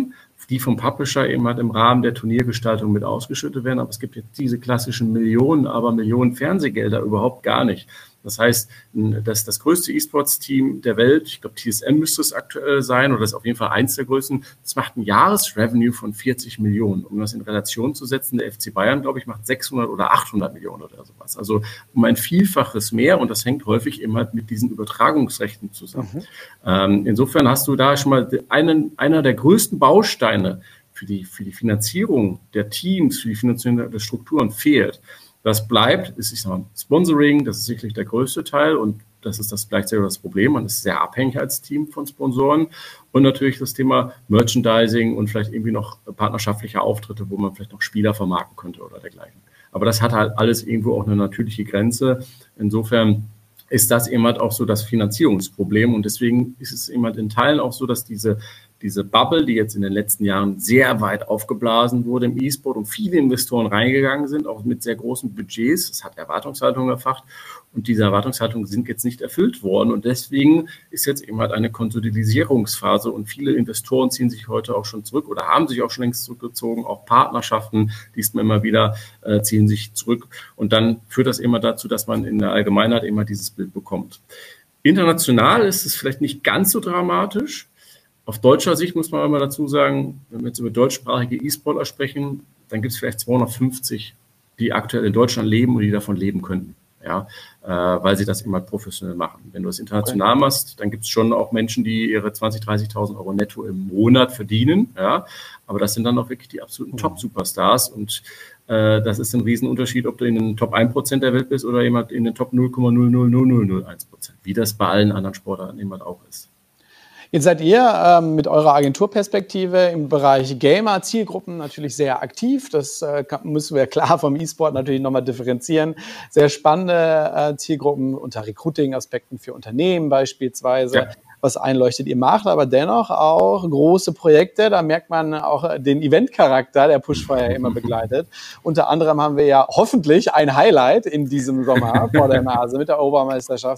die vom Publisher eben halt im Rahmen der Turniergestaltung mit ausgeschüttet werden. Aber es gibt jetzt diese klassischen Millionen Fernsehgelder überhaupt gar nicht. Das heißt, das größte E-Sports-Team der Welt, ich glaube TSM müsste es aktuell sein, oder das ist auf jeden Fall eins der größten, das macht ein Jahresrevenue von 40 Millionen. Um das in Relation zu setzen, der FC Bayern, glaube ich, macht 600 oder 800 Millionen oder sowas. Also um ein Vielfaches mehr, und das hängt häufig eben halt mit diesen Übertragungsrechten zusammen. Insofern hast du da schon mal einer der größten Bausteine für die Finanzierung der Teams, für die Finanzierung der Strukturen fehlt. Das bleibt, ist, ich sag mal, Sponsoring, das ist sicherlich der größte Teil, und das ist das gleichzeitig das Problem. Man ist sehr abhängig als Team von Sponsoren, und natürlich das Thema Merchandising und vielleicht irgendwie noch partnerschaftliche Auftritte, wo man vielleicht noch Spieler vermarkten könnte oder dergleichen. Aber das hat halt alles irgendwo auch eine natürliche Grenze. Insofern ist das eben halt auch so das Finanzierungsproblem, und deswegen ist es eben halt in Teilen auch so, dass diese Bubble, die jetzt in den letzten Jahren sehr weit aufgeblasen wurde im E-Sport und viele Investoren reingegangen sind, auch mit sehr großen Budgets. Das hat Erwartungshaltung erfacht, und diese Erwartungshaltungen sind jetzt nicht erfüllt worden, und deswegen ist jetzt eben halt eine Konsolidierungsphase, und viele Investoren ziehen sich heute auch schon zurück oder haben sich auch schon längst zurückgezogen. Auch Partnerschaften, liest man immer wieder, ziehen sich zurück, und dann führt das immer dazu, dass man in der Allgemeinheit immer dieses Bild bekommt. International ist es vielleicht nicht ganz so dramatisch. Auf deutscher Sicht muss man aber dazu sagen, wenn wir jetzt über deutschsprachige E-Sportler sprechen, dann gibt es vielleicht 250, die aktuell in Deutschland leben und die davon leben könnten, ja, weil sie das immer professionell machen. Wenn du es international machst, dann gibt es schon auch Menschen, die ihre 20.000, 30.000 Euro netto im Monat verdienen, ja, aber das sind dann auch wirklich die absoluten Top-Superstars, und das ist ein Riesenunterschied, ob du in den Top 1% der Welt bist oder jemand in den Top 0,00001%, wie das bei allen anderen Sportarten jemand auch ist. Jetzt seid ihr mit eurer Agenturperspektive im Bereich Gamer-Zielgruppen natürlich sehr aktiv. Das müssen wir klar vom E-Sport natürlich nochmal differenzieren. Sehr spannende Zielgruppen unter Recruiting-Aspekten für Unternehmen beispielsweise. Ja. Was einleuchtet, ihr macht aber dennoch auch große Projekte. Da merkt man auch den Event-Charakter, der Pushfire immer begleitet. Unter anderem haben wir ja hoffentlich ein Highlight in diesem Sommer vor der Nase mit der Europameisterschaft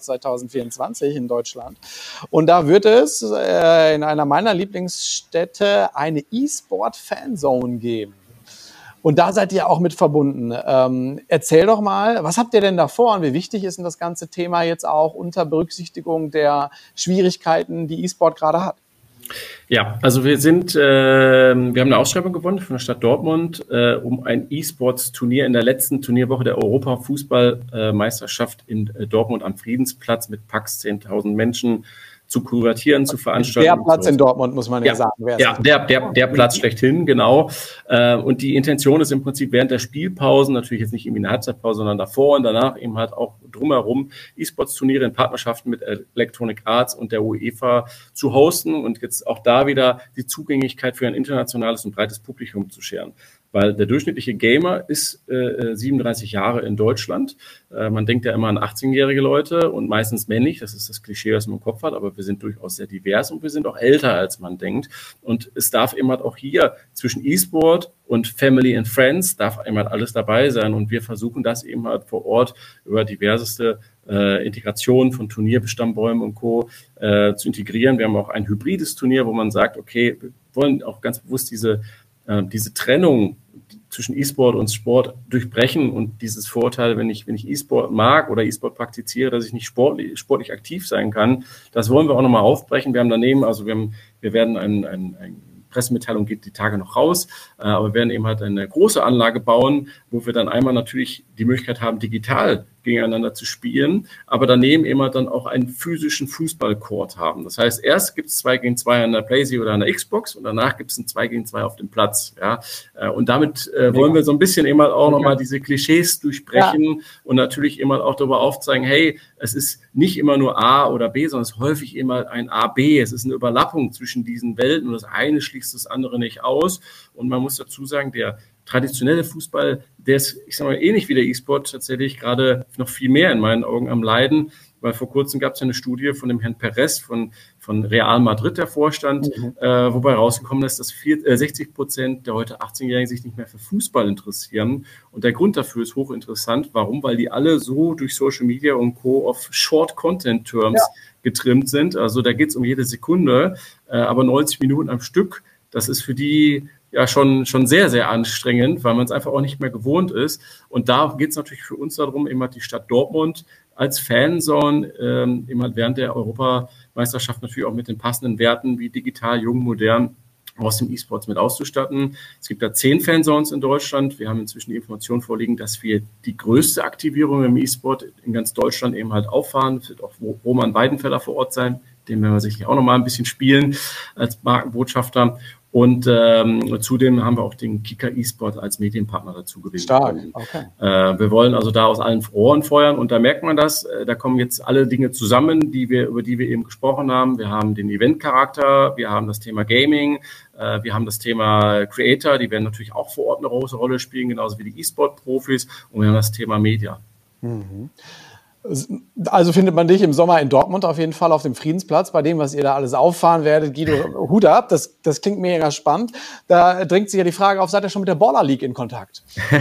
2024 in Deutschland. Und da wird es in einer meiner Lieblingsstädte eine E-Sport-Fanzone geben. Und da seid ihr auch mit verbunden. Erzähl doch mal, was habt ihr denn da vor und wie wichtig ist denn das ganze Thema jetzt auch unter Berücksichtigung der Schwierigkeiten, die E-Sport gerade hat? Ja, also wir haben eine Ausschreibung gewonnen von der Stadt Dortmund um ein E-Sports-Turnier in der letzten Turnierwoche der Europa-Fußballmeisterschaft in Dortmund am Friedensplatz mit Pax 10.000 Menschen zu kuratieren, zu veranstalten. Der Platz in Dortmund, muss man ja sagen. Ja, der Platz schlechthin, genau. Und die Intention ist im Prinzip während der Spielpausen, natürlich jetzt nicht irgendwie eine Halbzeitpause, sondern davor und danach eben halt auch drumherum E-Sports-Turniere in Partnerschaften mit Electronic Arts und der UEFA zu hosten und jetzt auch da wieder die Zugänglichkeit für ein internationales und breites Publikum zu scheren. Weil der durchschnittliche Gamer ist 37 Jahre in Deutschland. Man denkt ja immer an 18-jährige Leute und meistens männlich. Das ist das Klischee, was man im Kopf hat. Aber wir sind durchaus sehr divers und wir sind auch älter, als man denkt. Und es darf eben halt auch hier zwischen E-Sport und Family and Friends darf eben halt alles dabei sein. Und wir versuchen das eben halt vor Ort über diverseste Integration von Turnierbestammbäumen und Co. Zu integrieren. Wir haben auch ein hybrides Turnier, wo man sagt, okay, wir wollen auch ganz bewusst diese Trennung zwischen E-Sport und Sport durchbrechen und dieses Vorteil, wenn ich E-Sport mag oder E-Sport praktiziere, dass ich nicht sportlich aktiv sein kann, das wollen wir auch nochmal aufbrechen. Wir haben daneben, also wir werden ein Pressemitteilung geht die Tage noch raus, aber wir werden eben halt eine große Anlage bauen, wo wir dann einmal natürlich die Möglichkeit haben, digital gegeneinander zu spielen, aber daneben eben halt dann auch einen physischen Fußballcourt haben. Das heißt, erst gibt es 2 gegen 2 an der PlayStation oder an der Xbox und danach gibt es ein 2 gegen 2 auf dem Platz. Ja? Und damit wollen wir so ein bisschen eben halt auch nochmal diese Klischees durchbrechen und natürlich eben halt auch darüber aufzeigen, hey, es ist nicht immer nur A oder B, sondern es ist häufig eben halt ein A-B. Es ist eine Überlappung zwischen diesen Welten und das eine schließt das andere nicht aus. Und man muss dazu sagen, der traditionelle Fußball, der ist, ich sage mal, ähnlich wie der E-Sport tatsächlich gerade noch viel mehr in meinen Augen am Leiden, weil vor kurzem gab es ja eine Studie von dem Herrn Perez von Real Madrid, der Vorstand, wobei rausgekommen ist, dass 60% der heute 18-Jährigen sich nicht mehr für Fußball interessieren. Und der Grund dafür ist hochinteressant. Warum? Weil die alle so durch Social Media und Co. auf Short-Content-Terms getrimmt sind. Also da geht es um jede Sekunde, aber 90 Minuten am Stück. das ist für die ja schon sehr, sehr anstrengend, weil man es einfach auch nicht mehr gewohnt ist. Und da geht es natürlich für uns darum, eben halt die Stadt Dortmund als Fanzone, eben halt während der Europameisterschaft natürlich auch mit den passenden Werten wie digital, jung, modern aus dem E-Sports mit auszustatten. Es gibt da 10 Fanzones in Deutschland. Wir haben inzwischen die Information vorliegen, dass wir die größte Aktivierung im E-Sport in ganz Deutschland eben halt auffahren. Es wird auch Roman Weidenfeller vor Ort sein. Den werden wir sicherlich auch noch mal ein bisschen spielen als Markenbotschafter. Und zudem haben wir auch den Kicker E-Sport als Medienpartner dazu gewählt. Stark, okay. Wir wollen also da aus allen Rohren feuern und da merkt man das. Da kommen jetzt alle Dinge zusammen, über die wir eben gesprochen haben. Wir haben den Event-Charakter, wir haben das Thema Gaming, wir haben das Thema Creator, die werden natürlich auch vor Ort eine große Rolle spielen, genauso wie die E-Sport-Profis, und wir haben das Thema Media. Mhm. Also findet man dich im Sommer in Dortmund auf jeden Fall auf dem Friedensplatz, bei dem, was ihr da alles auffahren werdet. Guido, Hut ab, das klingt mega spannend. Da drängt sich ja die Frage auf, seid ihr schon mit der Baller League in Kontakt?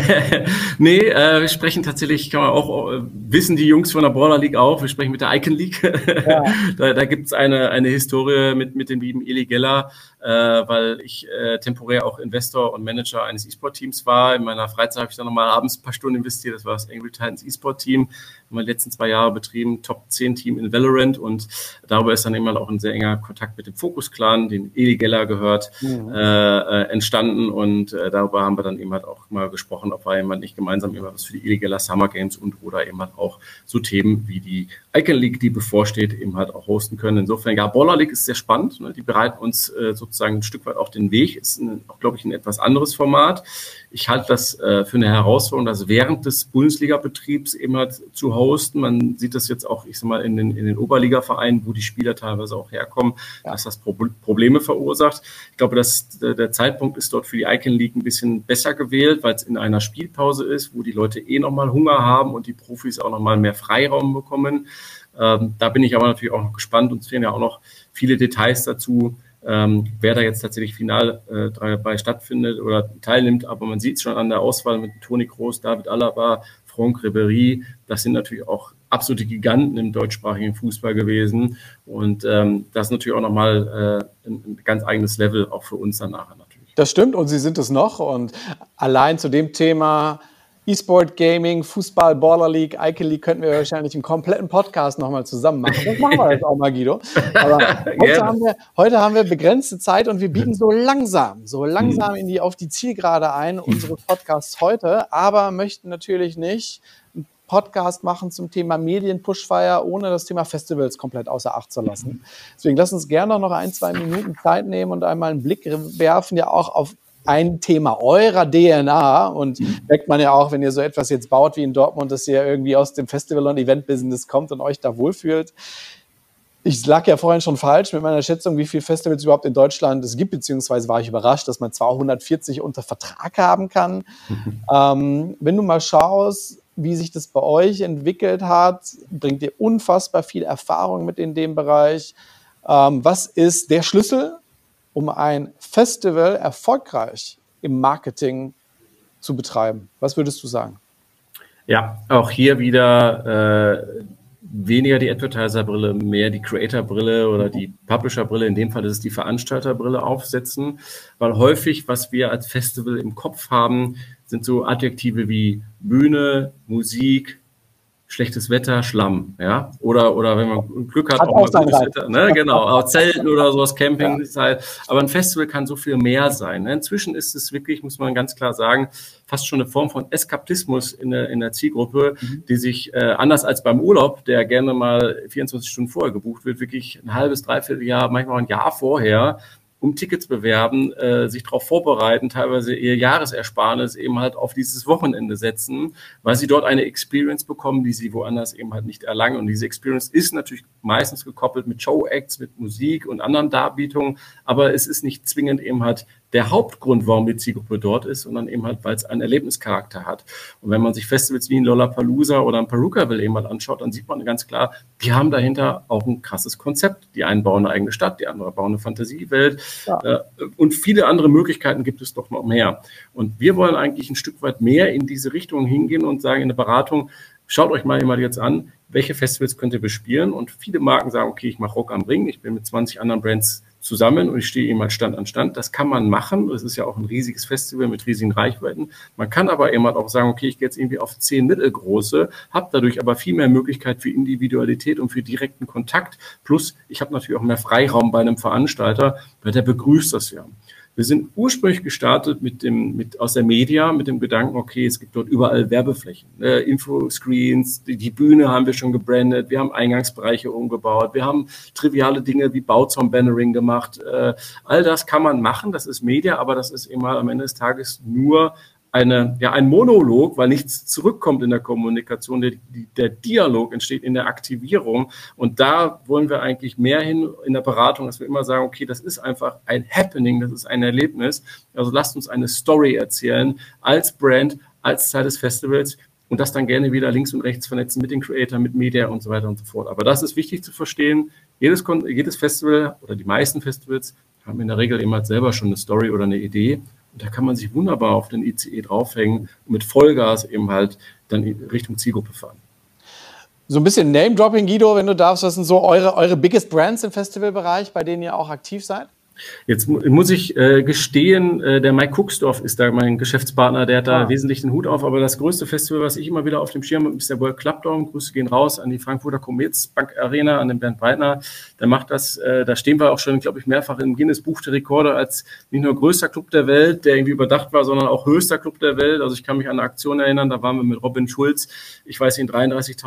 Nee, wir sprechen tatsächlich, kann man auch wissen die Jungs von der Baller League auch, wir sprechen mit der Icon League. Ja. Da gibt's eine Historie mit dem lieben Eli Geller, weil ich temporär auch Investor und Manager eines E-Sport-Teams war. In meiner Freizeit habe ich dann nochmal abends ein paar Stunden investiert, das war das Angry Titans E-Sport-Team. Haben wir die letzten 2 Jahre betrieben, Top-10-Team in Valorant, und darüber ist dann immer auch ein sehr enger Kontakt mit dem Focus-Clan, den Eli Geller gehört, entstanden, und darüber haben wir dann eben halt auch mal gesprochen, ob wir eben nicht gemeinsam immer was für die Eli Geller Summer Games und oder eben halt auch so Themen wie die Icon League, die bevorsteht, eben halt auch hosten können. Insofern, ja, Baller League ist sehr spannend, ne? Die bereiten uns sozusagen ein Stück weit auf den Weg, ist auch, glaube ich, ein etwas anderes Format. Ich halte das für eine Herausforderung, das während des Bundesliga-Betriebs eben halt zu hosten. Man sieht das jetzt auch, ich sag mal, in den Oberliga-Vereinen, wo die Spieler teilweise auch herkommen, dass das Probleme verursacht. Ich glaube, dass der Zeitpunkt ist dort für die Icon League ein bisschen besser gewählt, weil es in einer Spielpause ist, wo die Leute nochmal Hunger haben und die Profis auch nochmal mehr Freiraum bekommen. Da bin ich aber natürlich auch noch gespannt, und es fehlen ja auch noch viele Details dazu, wer da jetzt tatsächlich final dabei stattfindet oder teilnimmt. Aber man sieht es schon an der Auswahl mit Toni Kroos, David Alaba, Franck Ribéry. Das sind natürlich auch absolute Giganten im deutschsprachigen Fußball gewesen. Und das ist natürlich auch nochmal ein ganz eigenes Level, auch für uns dann nachher natürlich. Das stimmt, und sie sind es noch. Und allein zu dem Thema E-Sport, Gaming, Fußball, Baller League, Icon League könnten wir wahrscheinlich einen kompletten Podcast nochmal zusammen machen. Das machen wir jetzt auch mal, Guido. Aber heute haben wir begrenzte Zeit, und wir biegen so langsam auf die Zielgerade ein, unsere Podcasts heute, aber möchten natürlich nicht einen Podcast machen zum Thema Medien-Pushfire, ohne das Thema Festivals komplett außer Acht zu lassen. Deswegen lass uns gerne noch 1-2 Minuten Zeit nehmen und einmal einen Blick werfen, ja auch auf ein Thema eurer DNA, und merkt man ja auch, wenn ihr so etwas jetzt baut wie in Dortmund, dass ihr irgendwie aus dem Festival- und Event-Business kommt und euch da wohlfühlt. Ich lag ja vorhin schon falsch mit meiner Schätzung, wie viele Festivals überhaupt in Deutschland es gibt, beziehungsweise war ich überrascht, dass man 240 unter Vertrag haben kann. Wenn du mal schaust, wie sich das bei euch entwickelt hat, bringt ihr unfassbar viel Erfahrung mit in dem Bereich. Was ist der Schlüssel, um ein Festival erfolgreich im Marketing zu betreiben? Was würdest du sagen? Ja, auch hier wieder weniger die Advertiser-Brille, mehr die Creator-Brille oder die Publisher-Brille. In dem Fall ist es die Veranstalter-Brille aufsetzen, weil häufig, was wir als Festival im Kopf haben, sind so Adjektive wie Bühne, Musik, schlechtes Wetter, Schlamm, ja, oder wenn man Glück hat, auch mal gutes Wetter, ne, genau, auch Zelten oder sowas, Camping, ist halt, aber ein Festival kann so viel mehr sein, ne? Inzwischen ist es wirklich, muss man ganz klar sagen, fast schon eine Form von Eskapismus in der Zielgruppe, die sich, anders als beim Urlaub, der gerne mal 24 Stunden vorher gebucht wird, wirklich ein halbes, dreiviertel Jahr, manchmal ein Jahr vorher, um Tickets bewerben, sich darauf vorbereiten, teilweise ihr Jahresersparnis eben halt auf dieses Wochenende setzen, weil sie dort eine Experience bekommen, die sie woanders eben halt nicht erlangen. Und diese Experience ist natürlich meistens gekoppelt mit Show-Acts, mit Musik und anderen Darbietungen, aber es ist nicht zwingend eben halt der Hauptgrund, warum die Zielgruppe dort ist, sondern eben halt, weil es einen Erlebnischarakter hat. Und wenn man sich Festivals wie ein Lollapalooza oder ein Perukaville eben mal anschaut, dann sieht man ganz klar, die haben dahinter auch ein krasses Konzept. Die einen bauen eine eigene Stadt, die anderen bauen eine Fantasiewelt. Ja. Und viele andere Möglichkeiten gibt es doch noch mehr. Und wir wollen eigentlich ein Stück weit mehr in diese Richtung hingehen und sagen in der Beratung, schaut euch mal jetzt an, welche Festivals könnt ihr bespielen? Und viele Marken sagen, okay, ich mache Rock am Ring, ich bin mit 20 anderen Brands zusammen und ich stehe eben halt Stand an Stand. Das kann man machen. Es ist ja auch ein riesiges Festival mit riesigen Reichweiten. Man kann aber eben halt auch sagen, okay, ich gehe jetzt irgendwie auf 10 mittelgroße, habe dadurch aber viel mehr Möglichkeit für Individualität und für direkten Kontakt. Plus, ich habe natürlich auch mehr Freiraum bei einem Veranstalter, weil der begrüßt das ja. Wir sind ursprünglich gestartet aus der Media mit dem Gedanken, okay, es gibt dort überall Werbeflächen, Infoscreens, die Bühne haben wir schon gebrandet, wir haben Eingangsbereiche umgebaut, wir haben triviale Dinge wie Bauzaun-Bannering gemacht. All das kann man machen, das ist Media, aber das ist immer am Ende des Tages nur ein Monolog, weil nichts zurückkommt in der Kommunikation. Der Dialog entsteht in der Aktivierung. Und da wollen wir eigentlich mehr hin in der Beratung, dass wir immer sagen, okay, das ist einfach ein Happening, das ist ein Erlebnis. Also lasst uns eine Story erzählen als Brand, als Teil des Festivals und das dann gerne wieder links und rechts vernetzen mit den Creators, mit Media und so weiter und so fort. Aber das ist wichtig zu verstehen. Jedes Festival oder die meisten Festivals haben in der Regel immer selber schon eine Story oder eine Idee. Und da kann man sich wunderbar auf den ICE draufhängen und mit Vollgas eben halt dann Richtung Zielgruppe fahren. So ein bisschen Name-Dropping, Guido, wenn du darfst. Was sind so eure biggest Brands im Festivalbereich, bei denen ihr auch aktiv seid? Jetzt muss ich gestehen, der Mike Kuxdorf ist da mein Geschäftspartner, der hat da wesentlich den Hut auf, aber das größte Festival, was ich immer wieder auf dem Schirm habe, ist der World Club Dome. Grüße gehen raus an die Frankfurter Commerzbank Arena, an den Bernd Breitner. Der macht das, da stehen wir auch schon, glaube ich, mehrfach im Guinness Buch der Rekorde als nicht nur größter Club der Welt, der irgendwie überdacht war, sondern auch höchster Club der Welt. Also ich kann mich an eine Aktion erinnern, da waren wir mit Robin Schulz, ich weiß nicht,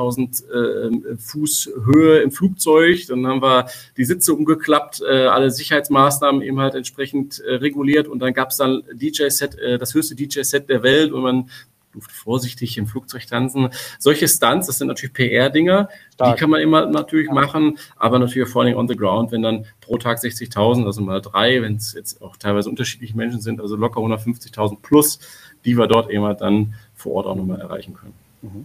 33.000 Fuß Höhe im Flugzeug, dann haben wir die Sitze umgeklappt, alle Sicherheitsmaßnahmen eben halt entsprechend reguliert und dann gab es dann DJ-Set, das höchste DJ-Set der Welt und man durfte vorsichtig im Flugzeug tanzen. Solche Stunts, das sind natürlich PR-Dinger, die kann man immer natürlich machen, aber natürlich vor allem on the ground, wenn dann pro Tag 60.000, also mal 3, wenn es jetzt auch teilweise unterschiedliche Menschen sind, also locker 150.000 plus, die wir dort eben halt dann vor Ort auch nochmal erreichen können.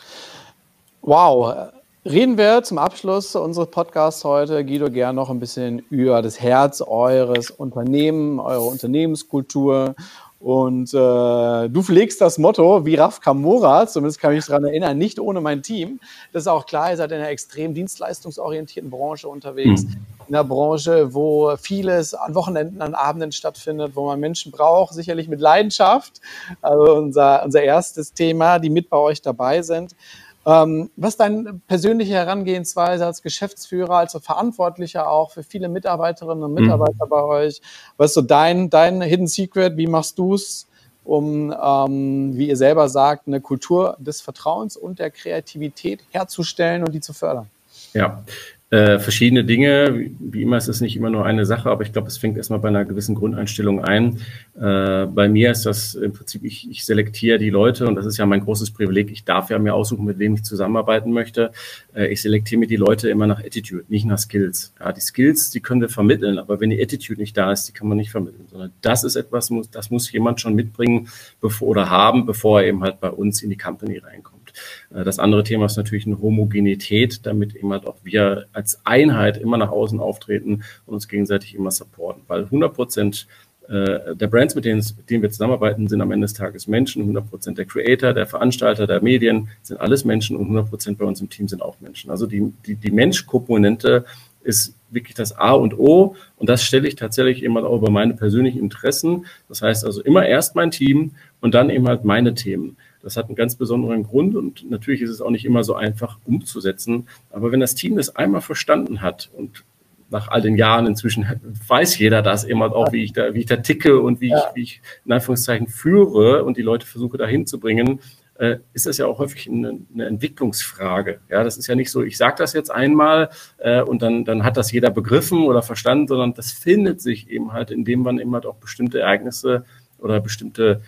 Wow. Reden wir zum Abschluss unseres Podcasts heute, Guido, gern noch ein bisschen über das Herz eures Unternehmens, eure Unternehmenskultur. Und du pflegst das Motto, wie Raf Kamora, zumindest kann ich mich daran erinnern, nicht ohne mein Team. Das ist auch klar, ihr seid in einer extrem dienstleistungsorientierten Branche unterwegs. In einer Branche, wo vieles an Wochenenden, an Abenden stattfindet, wo man Menschen braucht, sicherlich mit Leidenschaft. Also unser erstes Thema, die mit bei euch dabei sind. Was ist deine persönliche Herangehensweise als Geschäftsführer, als Verantwortlicher auch für viele Mitarbeiterinnen und Mitarbeiter bei euch? Was ist so dein Hidden Secret? Wie machst du es, um, wie ihr selber sagt, eine Kultur des Vertrauens und der Kreativität herzustellen und die zu fördern? Ja, verschiedene Dinge. Wie immer ist es nicht immer nur eine Sache, aber ich glaube, es fängt erstmal bei einer gewissen Grundeinstellung ein. Bei mir ist das im Prinzip, ich selektiere die Leute und das ist ja mein großes Privileg. Ich darf ja mir aussuchen, mit wem ich zusammenarbeiten möchte. Ich selektiere mir die Leute immer nach Attitude, nicht nach Skills. Ja, die Skills, die können wir vermitteln, aber wenn die Attitude nicht da ist, die kann man nicht vermitteln, sondern das ist etwas, das muss jemand schon mitbringen bevor er eben halt bei uns in die Company reinkommt. Das andere Thema ist natürlich eine Homogenität, damit eben halt auch wir als Einheit immer nach außen auftreten und uns gegenseitig immer supporten. Weil 100% der Brands, mit denen wir zusammenarbeiten, sind am Ende des Tages Menschen. 100% der Creator, der Veranstalter, der Medien sind alles Menschen und 100% bei uns im Team sind auch Menschen. Also die Mensch-Komponente ist wirklich das A und O und das stelle ich tatsächlich immer auch über meine persönlichen Interessen. Das heißt also immer erst mein Team und dann eben halt meine Themen. Das hat einen ganz besonderen Grund und natürlich ist es auch nicht immer so einfach umzusetzen. Aber wenn das Team das einmal verstanden hat und nach all den Jahren inzwischen weiß jeder das eben halt auch, wie ich da ticke und wie ich in Anführungszeichen führe und die Leute versuche dahin zu bringen, ist das ja auch häufig eine Entwicklungsfrage. Ja, das ist ja nicht so, ich sage das jetzt einmal und dann hat das jeder begriffen oder verstanden, sondern das findet sich eben halt, indem man eben halt auch bestimmte Ereignisse oder bestimmte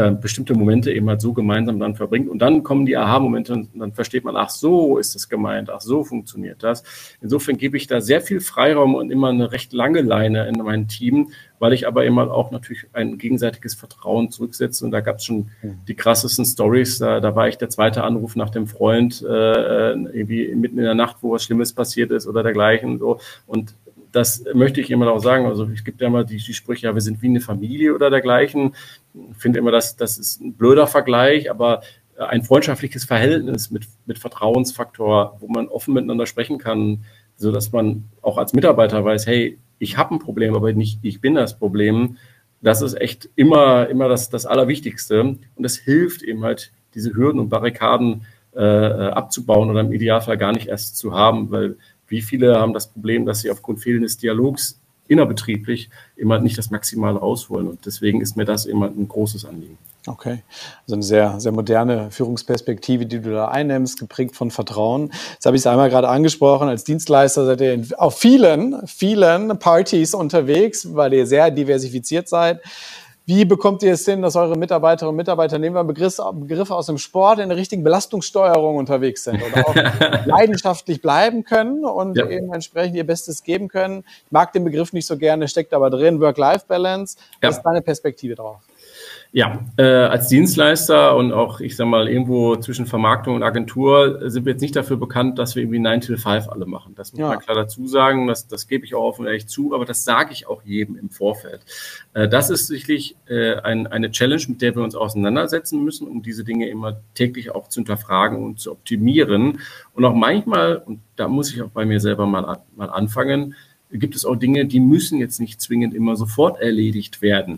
Momente eben halt so gemeinsam dann verbringt. Und dann kommen die Aha-Momente und dann versteht man, ach so ist das gemeint, ach so funktioniert das. Insofern gebe ich da sehr viel Freiraum und immer eine recht lange Leine in mein Team, weil ich aber immer auch natürlich ein gegenseitiges Vertrauen zurücksetze. Und da gab es schon die krassesten Stories. Da war ich der zweite Anruf nach dem Freund, irgendwie mitten in der Nacht, wo was Schlimmes passiert ist oder dergleichen. So. Und das möchte ich immer auch sagen. Also es gibt ja immer die Sprüche, ja, wir sind wie eine Familie oder dergleichen. Ich finde immer, das ist ein blöder Vergleich, aber ein freundschaftliches Verhältnis mit Vertrauensfaktor, wo man offen miteinander sprechen kann, so dass man auch als Mitarbeiter weiß, hey, ich habe ein Problem, aber nicht ich bin das Problem. Das ist echt immer das Allerwichtigste. Und das hilft eben halt, diese Hürden und Barrikaden abzubauen oder im Idealfall gar nicht erst zu haben, weil wie viele haben das Problem, dass sie aufgrund fehlendes Dialogs innerbetrieblich immer nicht das Maximale rausholen. Und deswegen ist mir das immer ein großes Anliegen. Okay, also eine sehr, sehr moderne Führungsperspektive, die du da einnimmst, geprägt von Vertrauen. Jetzt habe ich es einmal gerade angesprochen, als Dienstleister seid ihr auf vielen Partys unterwegs, weil ihr sehr diversifiziert seid. Wie bekommt ihr es hin, dass eure Mitarbeiterinnen und Mitarbeiter, nehmen wir Begriffe aus dem Sport, in der richtigen Belastungssteuerung unterwegs sind oder auch leidenschaftlich bleiben können und eben entsprechend ihr Bestes geben können? Ich mag den Begriff nicht so gerne, steckt aber drin, Work-Life-Balance. Was ist deine Perspektive drauf? Ja, als Dienstleister und auch, ich sag mal, irgendwo zwischen Vermarktung und Agentur sind wir jetzt nicht dafür bekannt, dass wir irgendwie 9 till 5 alle machen. Das muss man klar dazu sagen, das gebe ich auch offen und ehrlich zu, aber das sage ich auch jedem im Vorfeld. Das ist sicherlich eine Challenge, mit der wir uns auseinandersetzen müssen, um diese Dinge immer täglich auch zu hinterfragen und zu optimieren. Und auch manchmal, und da muss ich auch bei mir selber mal anfangen, gibt es auch Dinge, die müssen jetzt nicht zwingend immer sofort erledigt werden.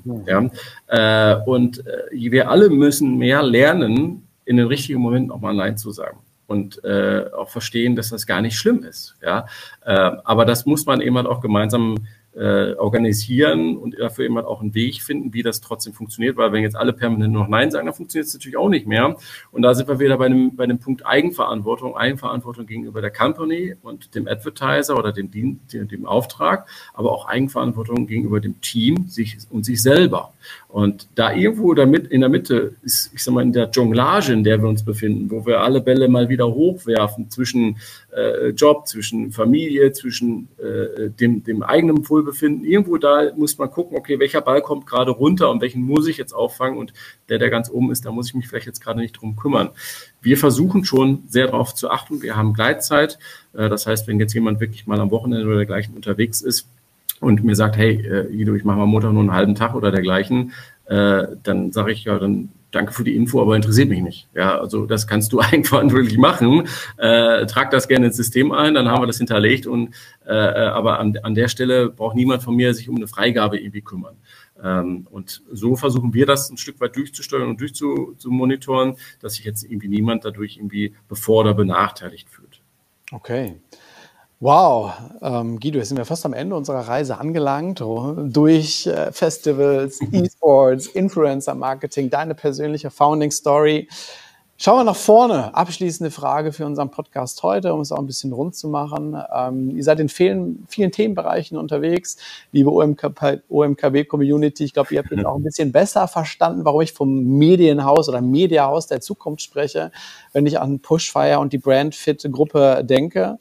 Wir alle müssen mehr lernen, in den richtigen Momenten auch mal Nein zu sagen und auch verstehen, dass das gar nicht schlimm ist. Aber das muss man eben halt auch gemeinsam organisieren und dafür eben halt auch einen Weg finden, wie das trotzdem funktioniert, weil wenn jetzt alle permanent noch Nein sagen, dann funktioniert es natürlich auch nicht mehr. Und da sind wir wieder bei dem Punkt Eigenverantwortung gegenüber der Company und dem Advertiser oder dem Auftrag, aber auch Eigenverantwortung gegenüber dem Team sich selber. Und da irgendwo in der Mitte ist, ich sag mal, in der Jonglage, in der wir uns befinden, wo wir alle Bälle mal wieder hochwerfen zwischen Job, zwischen Familie, zwischen dem eigenen Wohlbefinden. Irgendwo da muss man gucken, okay, welcher Ball kommt gerade runter und welchen muss ich jetzt auffangen und der ganz oben ist, da muss ich mich vielleicht jetzt gerade nicht drum kümmern. Wir versuchen schon sehr darauf zu achten. Wir haben Gleitzeit. Das heißt, wenn jetzt jemand wirklich mal am Wochenende oder dergleichen unterwegs ist und mir sagt, hey, Guido, ich mache mal Montag nur einen halben Tag oder dergleichen, dann sage ich, ja, dann danke für die Info, aber interessiert mich nicht. Ja, also das kannst du eigenverantwortlich machen. Trag das gerne ins System ein, dann haben wir das hinterlegt. Aber an der Stelle braucht niemand von mir sich um eine Freigabe irgendwie kümmern. Und so versuchen wir das ein Stück weit durchzusteuern und durchzumonitoren, dass sich jetzt irgendwie niemand dadurch irgendwie bevor- oder benachteiligt fühlt. Okay. Wow, Guido, jetzt sind wir fast am Ende unserer Reise angelangt, durch Festivals, E-Sports, Influencer-Marketing, deine persönliche Founding-Story. Schauen wir nach vorne. Abschließende Frage für unseren Podcast heute, um es auch ein bisschen rund zu machen. Ihr seid in vielen Themenbereichen unterwegs, liebe OMKB-Community. Ich glaube, ihr habt jetzt auch ein bisschen besser verstanden, warum ich vom Medienhaus oder Mediahaus der Zukunft spreche, wenn ich an Pushfire und die Brandfit-Gruppe denke.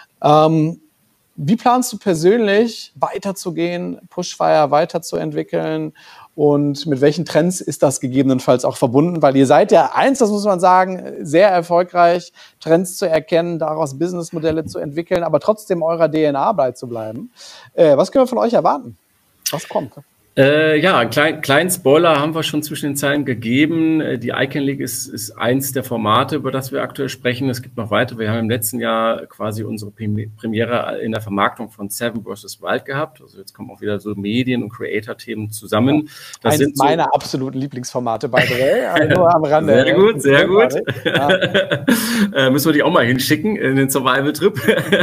Wie planst du persönlich weiterzugehen, Pushfire weiterzuentwickeln und mit welchen Trends ist das gegebenenfalls auch verbunden? Weil ihr seid ja das muss man sagen, sehr erfolgreich, Trends zu erkennen, daraus Businessmodelle zu entwickeln, aber trotzdem eurer DNA zu bleiben. Was können wir von euch erwarten? Was kommt? Einen kleinen Spoiler haben wir schon zwischen den Zeilen gegeben. Die Icon League ist eins der Formate, über das wir aktuell sprechen. Es gibt noch weitere. Wir haben im letzten Jahr quasi unsere Premiere in der Vermarktung von Seven vs. Wild gehabt. Also jetzt kommen auch wieder so Medien- und Creator-Themen zusammen. Das sind meine absoluten Lieblingsformate, by the way. Also am Rande. Sehr gut. Ja. Müssen wir die auch mal hinschicken in den Survival-Trip.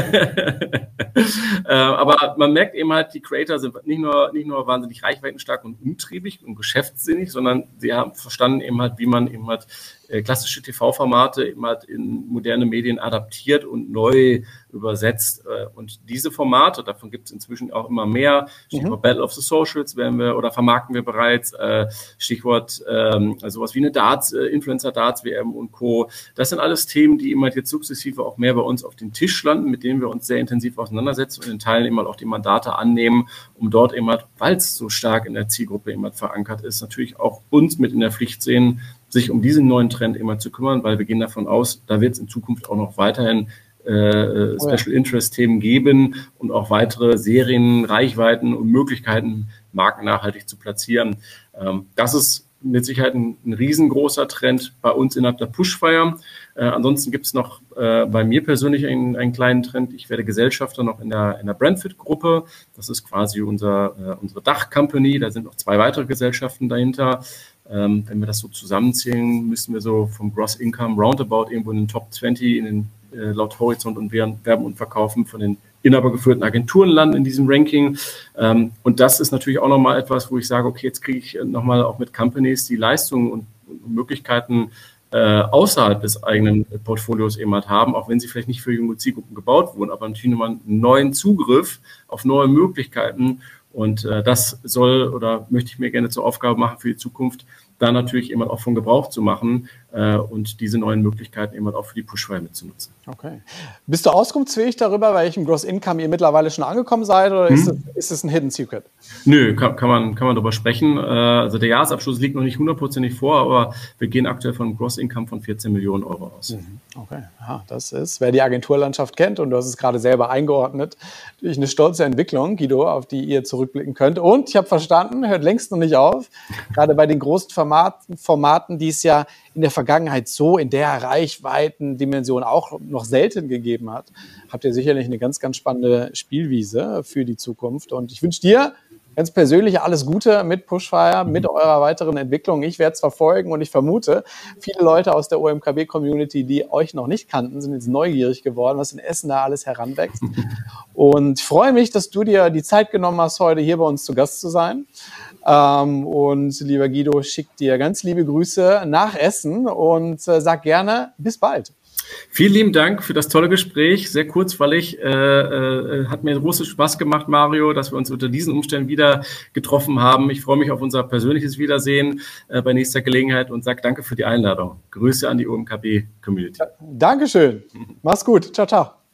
Aber man merkt eben halt, die Creator sind nicht nur wahnsinnig reichweitenstark und umtriebig und geschäftssinnig, sondern sie haben verstanden eben halt, wie man eben halt klassische TV-Formate eben halt in moderne Medien adaptiert und neu übersetzt. Und diese Formate, davon gibt es inzwischen auch immer mehr. Stichwort Battle of the Socials vermarkten wir bereits. Stichwort sowas wie eine Influencer-Darts-WM und Co. Das sind alles Themen, die eben halt jetzt sukzessive auch mehr bei uns auf den Tisch landen, mit denen wir uns sehr intensiv auseinandersetzen und in Teilen eben halt auch die Mandate annehmen, um dort eben halt, weil es so stark in der Zielgruppe eben halt verankert ist, natürlich auch uns mit in der Pflicht sehen, sich um diesen neuen Trend immer zu kümmern, weil wir gehen davon aus, da wird es in Zukunft auch noch weiterhin Special Interest Themen geben und auch weitere Serien, Reichweiten und Möglichkeiten, Marken nachhaltig zu platzieren. Das ist mit Sicherheit ein riesengroßer Trend bei uns innerhalb der Pushfire. Ansonsten gibt es noch bei mir persönlich einen kleinen Trend. Ich werde Gesellschafter noch in der Brandfit-Gruppe. Das ist quasi unsere Dach-Company. Da sind noch 2 weitere Gesellschaften dahinter. Wenn wir das so zusammenzählen, müssen wir so vom Gross Income roundabout irgendwo in den Top 20 laut Horizont und Werben und Verkaufen von den inhabergeführten Agenturen landen in diesem Ranking. Und das ist natürlich auch nochmal etwas, wo ich sage, okay, jetzt kriege ich nochmal auch mit Companies die Leistungen und Möglichkeiten außerhalb des eigenen Portfolios eben halt haben, auch wenn sie vielleicht nicht für junge Zielgruppen gebaut wurden, aber natürlich nochmal einen neuen Zugriff auf neue Möglichkeiten. Und das soll oder möchte ich mir gerne zur Aufgabe machen für die Zukunft, da natürlich immer auch von Gebrauch zu machen und diese neuen Möglichkeiten immer auch für die Pushfire mitzunutzen. Okay. Bist du auskunftsfähig darüber, welchem Gross Income ihr mittlerweile schon angekommen seid, oder ist es ein Hidden Secret? Nö, kann man darüber sprechen. Also der Jahresabschluss liegt noch nicht 100%ig vor, aber wir gehen aktuell von einem Gross Income von 14 Millionen Euro aus. Okay, ja, das ist, wer die Agenturlandschaft kennt, und du hast es gerade selber eingeordnet, natürlich eine stolze Entwicklung, Guido, auf die ihr zurückblicken könnt. Und ich habe verstanden, hört längst noch nicht auf, gerade bei den großen Formaten, die es ja in der Vergangenheit so in der Reichweitendimension auch noch selten gegeben hat, habt ihr sicherlich eine ganz, ganz spannende Spielwiese für die Zukunft. Und ich wünsche dir ganz persönlich alles Gute mit Pushfire, mit eurer weiteren Entwicklung. Ich werde es verfolgen, und ich vermute, viele Leute aus der OMKB-Community, die euch noch nicht kannten, sind jetzt neugierig geworden, was in Essen da alles heranwächst. Und ich freue mich, dass du dir die Zeit genommen hast, heute hier bei uns zu Gast zu sein. Und lieber Guido, schickt dir ganz liebe Grüße nach Essen und sag gerne bis bald. Vielen lieben Dank für das tolle Gespräch, sehr kurzweilig. Hat mir großen Spaß gemacht, Mario, dass wir uns unter diesen Umständen wieder getroffen haben. Ich freue mich auf unser persönliches Wiedersehen bei nächster Gelegenheit und sage danke für die Einladung. Grüße an die OMKB-Community. Dankeschön. Mach's gut. Ciao, ciao.